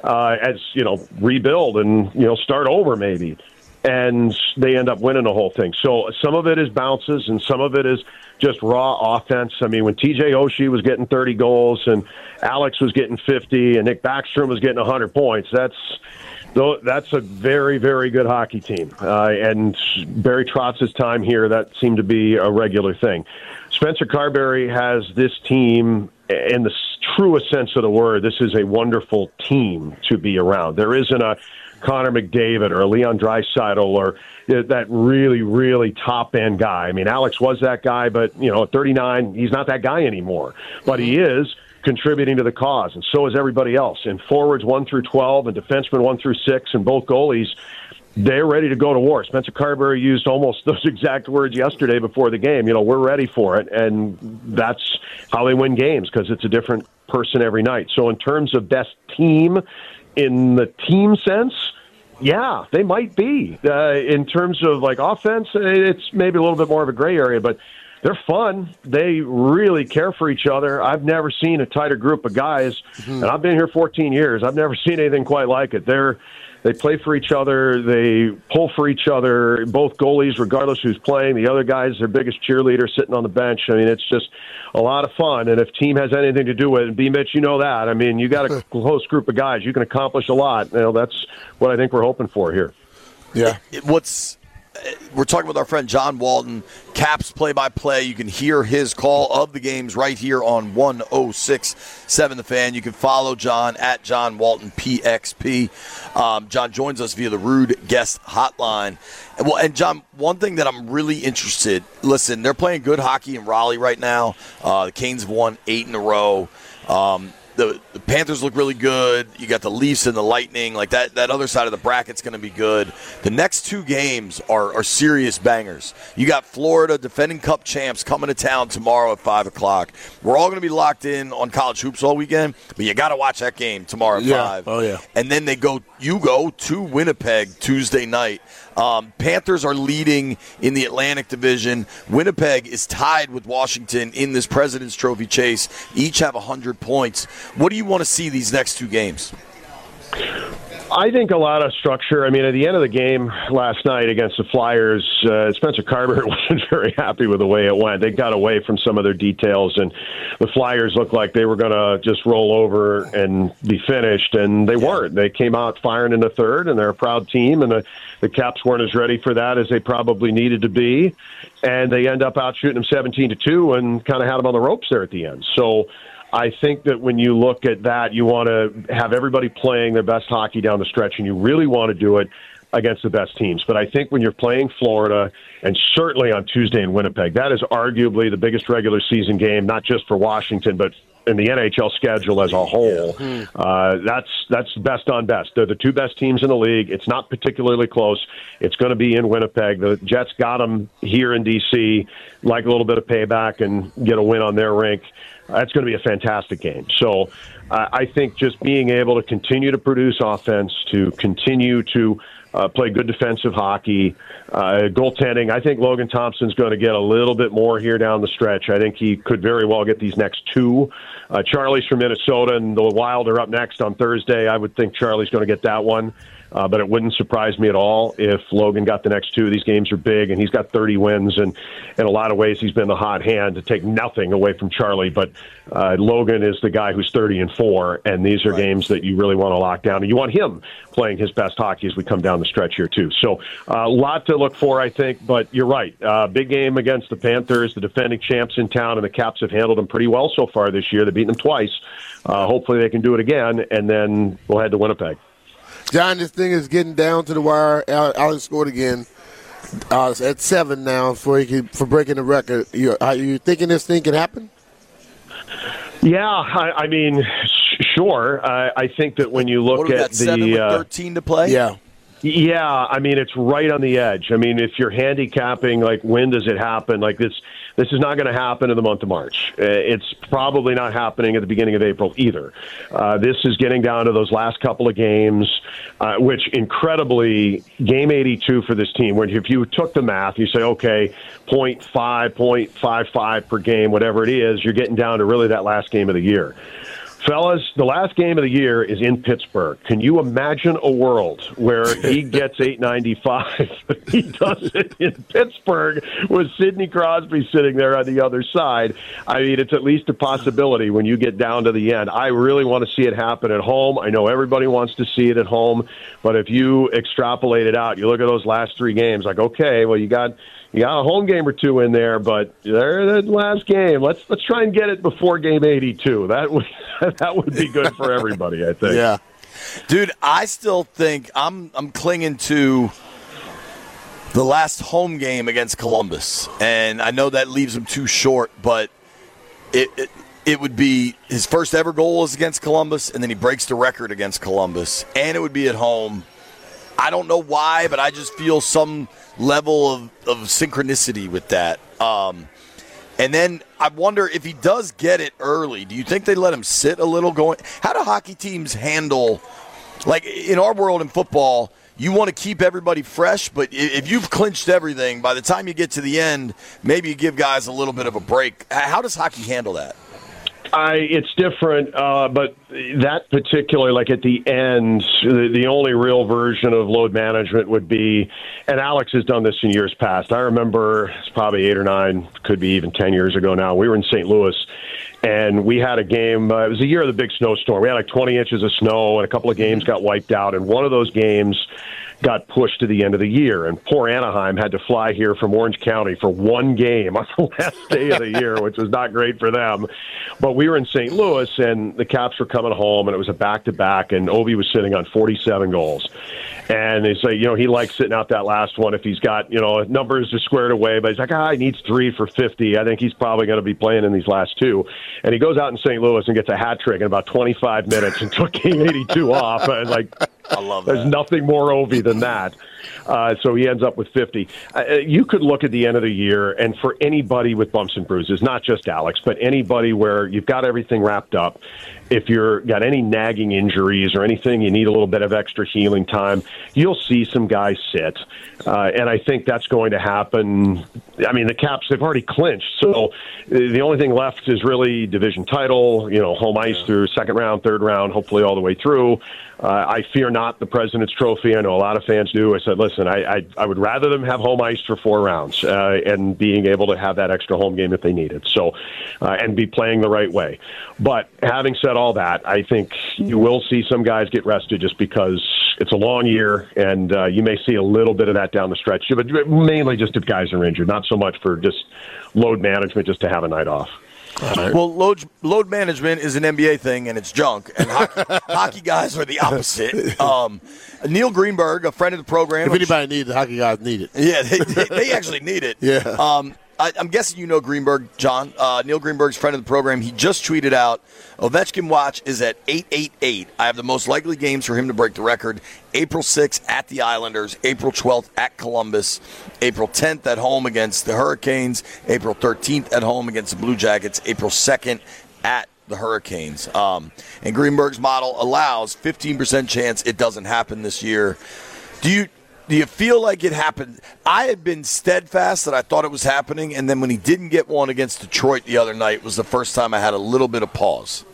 Rebuild and, start over maybe. And they end up winning the whole thing. So some of it is bounces and some of it is just raw offense. I mean, when TJ Oshie was getting 30 goals and Alex was getting 50 and Nick Backstrom was getting 100 points, that's a very, very good hockey team. And Barry Trotz's time here, that seemed to be a regular thing. Spencer Carberry has this team in the truest sense of the word. This is a wonderful team to be around. There isn't a Connor McDavid or Leon Draisaitl or that really, really top-end guy. I mean, Alex was that guy, but, at 39, he's not that guy anymore. But he is contributing to the cause, and so is everybody else. And forwards 1 through 12 and defensemen 1 through 6 and both goalies, they're ready to go to war. Spencer Carberry used almost those exact words yesterday before the game. We're ready for it, and that's how they win games because it's a different person every night. So in terms of best team, in the team sense, yeah, they might be. In terms of offense, it's maybe a little bit more of a gray area, but they're fun. They really care for each other. I've never seen a tighter group of guys, and I've been here 14 years. I've never seen anything quite like it. They play for each other. They pull for each other. Both goalies, regardless who's playing, the other guy's their biggest cheerleader sitting on the bench. I mean, it's just a lot of fun. And if team has anything to do with it, and B-Mitch, you know that. I mean, you got a close group of guys. You can accomplish a lot. That's what I think we're hoping for here. Yeah. We're talking with our friend John Walton, Caps play-by-play. You can hear his call of the games right here on 106.7 The Fan. You can follow John at John Walton PXP. John joins us via the Rude Guest Hotline. And John, one thing that I'm really interested, listen, they're playing good hockey in Raleigh right now. The Canes have won 8 in a row. the Panthers look really good. You got the Leafs and the Lightning. Like that other side of the bracket's going to be good. The next 2 games are serious bangers. You got Florida, defending Cup champs, coming to town tomorrow at 5 o'clock. We're all going to be locked in on college hoops all weekend, but you got to watch that game tomorrow at 5. Oh, yeah. And then you go to Winnipeg Tuesday night. Panthers are leading in the Atlantic Division. Winnipeg is tied with Washington in this President's Trophy chase. Each have 100 points. What do you want to see these next 2 games? I think a lot of structure. I mean, at the end of the game last night against the Flyers, Spencer Carter wasn't very happy with the way it went. They got away from some of their details, and the Flyers looked like they were going to just roll over and be finished, and they weren't. They came out firing in the third, and they're a proud team, and the Caps weren't as ready for that as they probably needed to be, and they end up out shooting them 17-2 and kind of had them on the ropes there at the end. So I think that when you look at that, you want to have everybody playing their best hockey down the stretch, and you really want to do it against the best teams. But I think when you're playing Florida, and certainly on Tuesday in Winnipeg, that is arguably the biggest regular season game, not just for Washington, but in the NHL schedule as a whole. That's best on best. They're the 2 best teams in the league. It's not particularly close. It's going to be in Winnipeg. The Jets got them here in D.C., like a little bit of payback and get a win on their rink. That's going to be a fantastic game. So I think just being able to continue to produce offense, to continue to play good defensive hockey, goaltending. I think Logan Thompson's going to get a little bit more here down the stretch. I think he could very well get these next 2. Charlie's from Minnesota, and the Wild are up next on Thursday. I would think Charlie's going to get that one. But it wouldn't surprise me at all if Logan got the next 2. These games are big, and he's got 30 wins, and in a lot of ways he's been the hot hand to take nothing away from Charlie. But Logan is the guy who's 30-4, and these are games that you really want to lock down. And you want him playing his best hockey as we come down the stretch here, too. So a lot to look for, I think, but you're right. Big game against the Panthers, the defending champs in town, and the Caps have handled them pretty well so far this year. They've beaten them twice. Hopefully they can do it again, and then we'll head to Winnipeg. John, this thing is getting down to the wire. Alex scored again at 7 now for breaking the record. Are you thinking this thing can happen? Yeah, I mean, sure. I think that when you look at the 7 with 13 to play, yeah. I mean, it's right on the edge. I mean, if you're handicapping, like, when does it happen? Like, this is not going to happen in the month of March. It's probably not happening at the beginning of April either. This is getting down to those last couple of games, which incredibly, game 82 for this team, where if you took the math, you say, okay, 0.5, 0.55 per game, whatever it is, you're getting down to really that last game of the year. Fellas, the last game of the year is in Pittsburgh. Can you imagine a world where he gets 895? He does it in Pittsburgh with Sidney Crosby sitting there on the other side. I mean, it's at least a possibility when you get down to the end. I really want to see it happen at home. I know everybody wants to see it at home, but if you extrapolate it out, you look at those last 3 games, like, okay, well, you got a home game or 2 in there, but they're the last game. Let's try and get it before game 82. That would be good for everybody, I think. Yeah, dude. I still think I'm clinging to the last home game against Columbus, and I know that leaves him too short, but it would be his first ever goal was against Columbus, and then he breaks the record against Columbus, and it would be at home. I don't know why, but I just feel some level of synchronicity with that. And then I wonder if he does get it early, do you think they let him sit a little going? How do hockey teams handle, like in our world in football, you want to keep everybody fresh, but if you've clinched everything, by the time you get to the end, maybe you give guys a little bit of a break. How does hockey handle that? It's different, but that particular, like at the end, the only real version of load management would be, and Alex has done this in years past. I remember it's probably 8 or 9, could be even 10 years ago now. We were in St. Louis, and we had a game. It was the year of the big snowstorm. We had like 20 inches of snow, and a couple of games got wiped out, and one of those games got pushed to the end of the year, and poor Anaheim had to fly here from Orange County for one game on the last day of the year, which was not great for them. But we were in St. Louis, and the Caps were coming home, and it was a back-to-back, and Ovi was sitting on 47 goals. And they say, he likes sitting out that last one if he's got, numbers are squared away. But he's like, he needs 3 for 50. I think he's probably going to be playing in these last 2. And he goes out in St. Louis and gets a hat trick in about 25 minutes and took Game 82 off. And I love that. There's nothing more Ovi than that. So he ends up with 50. You could look at the end of the year, and for anybody with bumps and bruises, not just Alex, but anybody where you've got everything wrapped up, if you've got any nagging injuries or anything, you need a little bit of extra healing time, you'll see some guys sit. And I think that's going to happen. I mean, the Caps, they've already clinched. So the only thing left is really division title, home ice through second round, third round, hopefully all the way through. I fear not the President's Trophy. I know a lot of fans do. I said, listen, I would rather them have home ice for 4 rounds and being able to have that extra home game if they need it. So, and be playing the right way. But having said all that, I think you will see some guys get rested just because it's a long year, and you may see a little bit of that down the stretch. But mainly just if guys are injured, not so much for just load management, just to have a night off. Right. Well, load management is an NBA thing, and it's junk. And hockey guys are the opposite. Neil Greenberg, a friend of the program. If anybody needs it, hockey guys need it. Yeah, they actually need it. Yeah. I'm guessing you know Greenberg, John. Neil Greenberg's friend of the program. He just tweeted out, Ovechkin watch is at 888. I have the most likely games for him to break the record. April 6th at the Islanders, April 12th at Columbus, April 10th at home against the Hurricanes, April 13th at home against the Blue Jackets, April 2nd at the Hurricanes. And Greenberg's model allows 15% chance it doesn't happen this year. Do you feel like it happened? I had been steadfast that I thought it was happening, and then when he didn't get one against Detroit the other night was the first time I had a little bit of pause.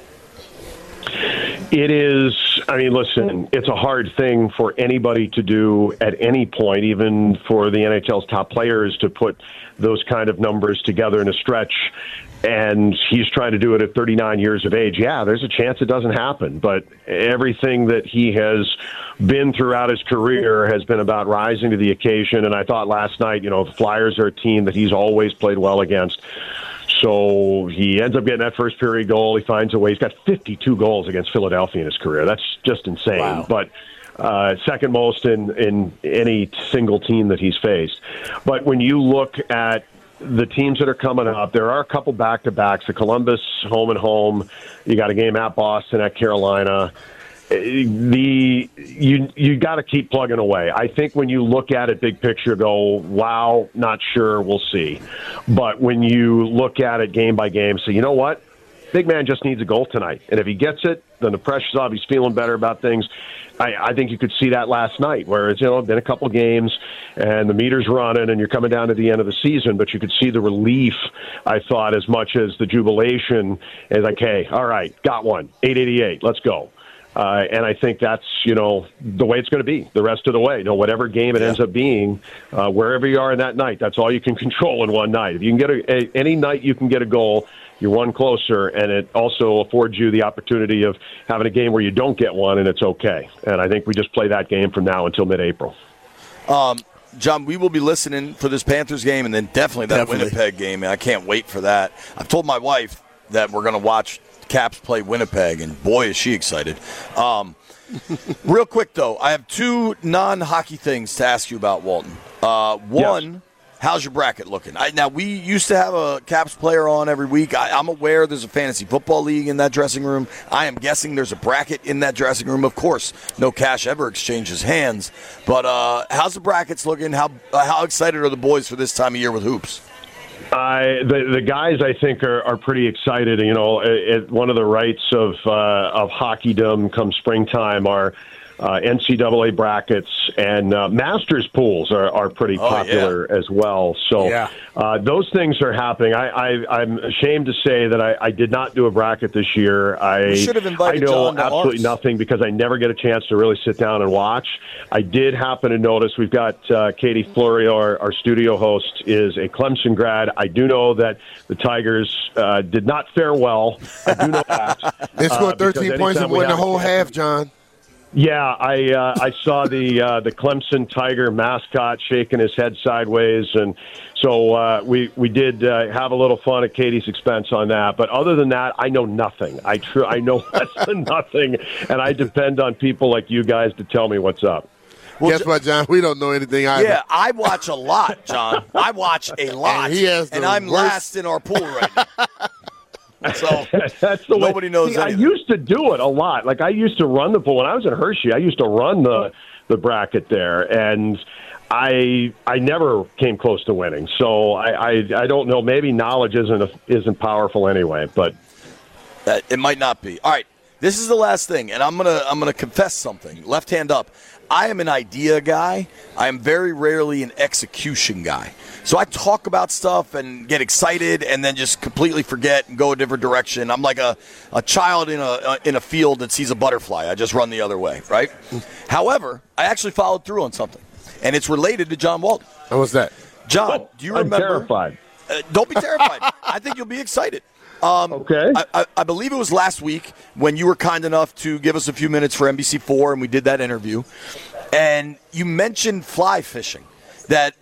It is, listen, it's a hard thing for anybody to do at any point, even for the NHL's top players, to put those kind of numbers together in a stretch. And he's trying to do it at 39 years of age. Yeah, there's a chance it doesn't happen. But everything that he has been throughout his career has been about rising to the occasion. And I thought last night, the Flyers are a team that he's always played well against. So he ends up getting that first period goal. He finds a way. He's got 52 goals against Philadelphia in his career. That's just insane. Wow. But second most in any single team that he's faced. But when you look at the teams that are coming up, there are a couple back-to-backs. The Columbus home and home. You got a game at Boston, at Carolina. You got to keep plugging away. I think when you look at it big picture, go, wow, not sure, we'll see. But when you look at it game by game, say, you know what? Big man just needs a goal tonight. And if he gets it, then the pressure's off. He's feeling better about things. I think you could see that last night where it's, been a couple games and the meter's running and you're coming down to the end of the season, but you could see the relief, I thought, as much as the jubilation. Is like, hey, all right, got one, 888, let's go. And I think that's, the way it's going to be the rest of the way. Whatever game it ends up being, wherever you are in that night, that's all you can control in one night. If you can get any night you can get a goal, you're one closer, and it also affords you the opportunity of having a game where you don't get one, and it's okay. And I think we just play that game from now until mid-April. John, we will be listening for this Panthers game and then definitely that Winnipeg game, and I can't wait for that. I've told my wife that we're going to watch Caps play Winnipeg, and boy, is she excited. Real quick, though, I have 2 non-hockey things to ask you about, Walton. One, how's your bracket looking? Now, we used to have a Caps player on every week. I'm aware there's a fantasy football league in that dressing room. I am guessing there's a bracket in that dressing room. Of course, no cash ever exchanges hands. But how's the brackets looking? How excited are the boys for this time of year with hoops? The guys, I think, are pretty excited. One of the rights of hockeydom come springtime are NCAA brackets, and Masters pools are pretty popular as well. So those things are happening. I'm ashamed to say that I did not do a bracket this year. I should have invited I know John to absolutely ours. Nothing because I never get a chance to really sit down and watch. I did happen to notice we've got Katie Florio, our studio host, is a Clemson grad. I do know that the Tigers did not fare well. I do know that. They scored 13 points and won the whole half, John. Yeah, I saw the Clemson Tiger mascot shaking his head sideways, and so we did have a little fun at Katie's expense on that. But other than that, I know nothing. I know less than nothing, and I depend on people like you guys to tell me what's up. Guess what, John? We don't know anything either. Yeah, I watch a lot, John. I watch a lot, and I'm last in our pool right now. So that's the nobody knows I anything. used to do it a lot. Like I used to run the pool when I was in Hershey. I used to run the bracket there, and I never came close to winning. So I don't know. Maybe knowledge isn't powerful anyway, but it might not be. All right, this is the last thing, and I'm gonna confess something. Left hand up. I am an idea guy. I am very rarely an execution guy. So I talk about stuff and get excited and then just completely forget and go a different direction. I'm like a child in a field that sees a butterfly. I just run the other way, right? However, I actually followed through on something, and it's related to John Walton. What was that? John, do you remember? I'm terrified. Don't be terrified. I think you'll be excited. Okay. I believe it was last week when you were kind enough to give us a few minutes for NBC4, and we did that interview. And you mentioned fly fishing. That,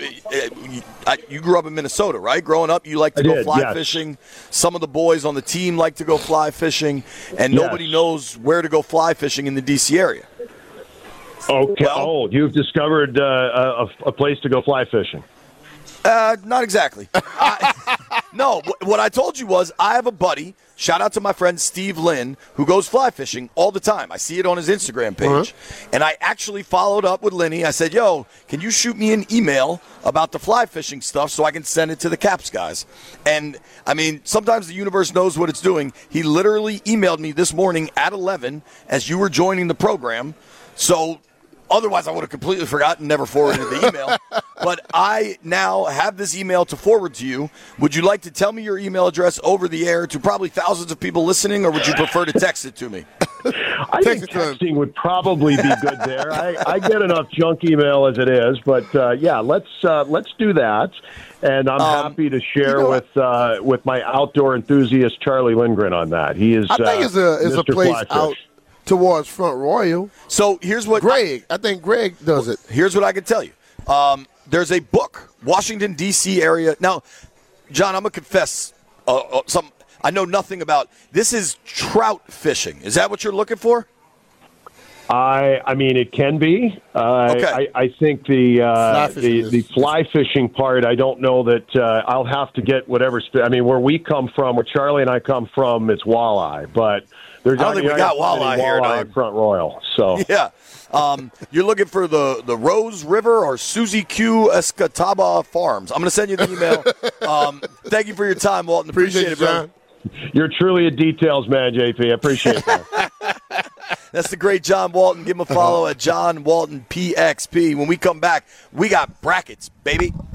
you grew up in Minnesota, right? Growing up, you like to go fly fishing. Some of the boys on the team like to go fly fishing, and nobody knows where to go fly fishing in the D.C. area. Okay. You've discovered a place to go fly fishing. Not exactly. No, what I told you was I have a buddy, shout out to my friend Steve Lynn, who goes fly fishing all the time. I see it on his Instagram page. And I actually followed up with Lenny. I said, yo, can you shoot me an email about the fly fishing stuff so I can send it to the Caps guys? And, I mean, sometimes the universe knows what it's doing. He literally emailed me this morning at 11 as you were joining the program. So otherwise, I would have completely forgotten, never forwarded the email. But I now have this email to forward to you. Would you like to tell me your email address over the air to probably thousands of people listening, or would you prefer to text it to me? I think texting would probably be good there. I get enough junk email as it is, but let's do that. And I'm happy to share with my outdoor enthusiast Charlie Lindgren on that. He is. I think it's a place out towards Front Royal. So here's what I think Greg does it. Here's what I can tell you. There's a book, Washington, D.C. area. Now, John, I'm going to confess something I know nothing about. This is trout fishing. Is that what you're looking for? I mean, it can be. Okay. I think the fly fishing part, I don't know that I'll have to get whatever. I mean, where we come from, where Charlie and I come from, it's walleye. But there's I don't think we got walleye here, dog. at Front Royal. So yeah. You're looking for the Rose River or Susie Q Escataba Farms. I'm going to send you the email. Thank you for your time, Walton. Appreciate it, bro. You're truly a details man, JP. I appreciate that. That's the great John Walton. Give him a follow at John Walton PXP. When we come back, we got brackets, baby.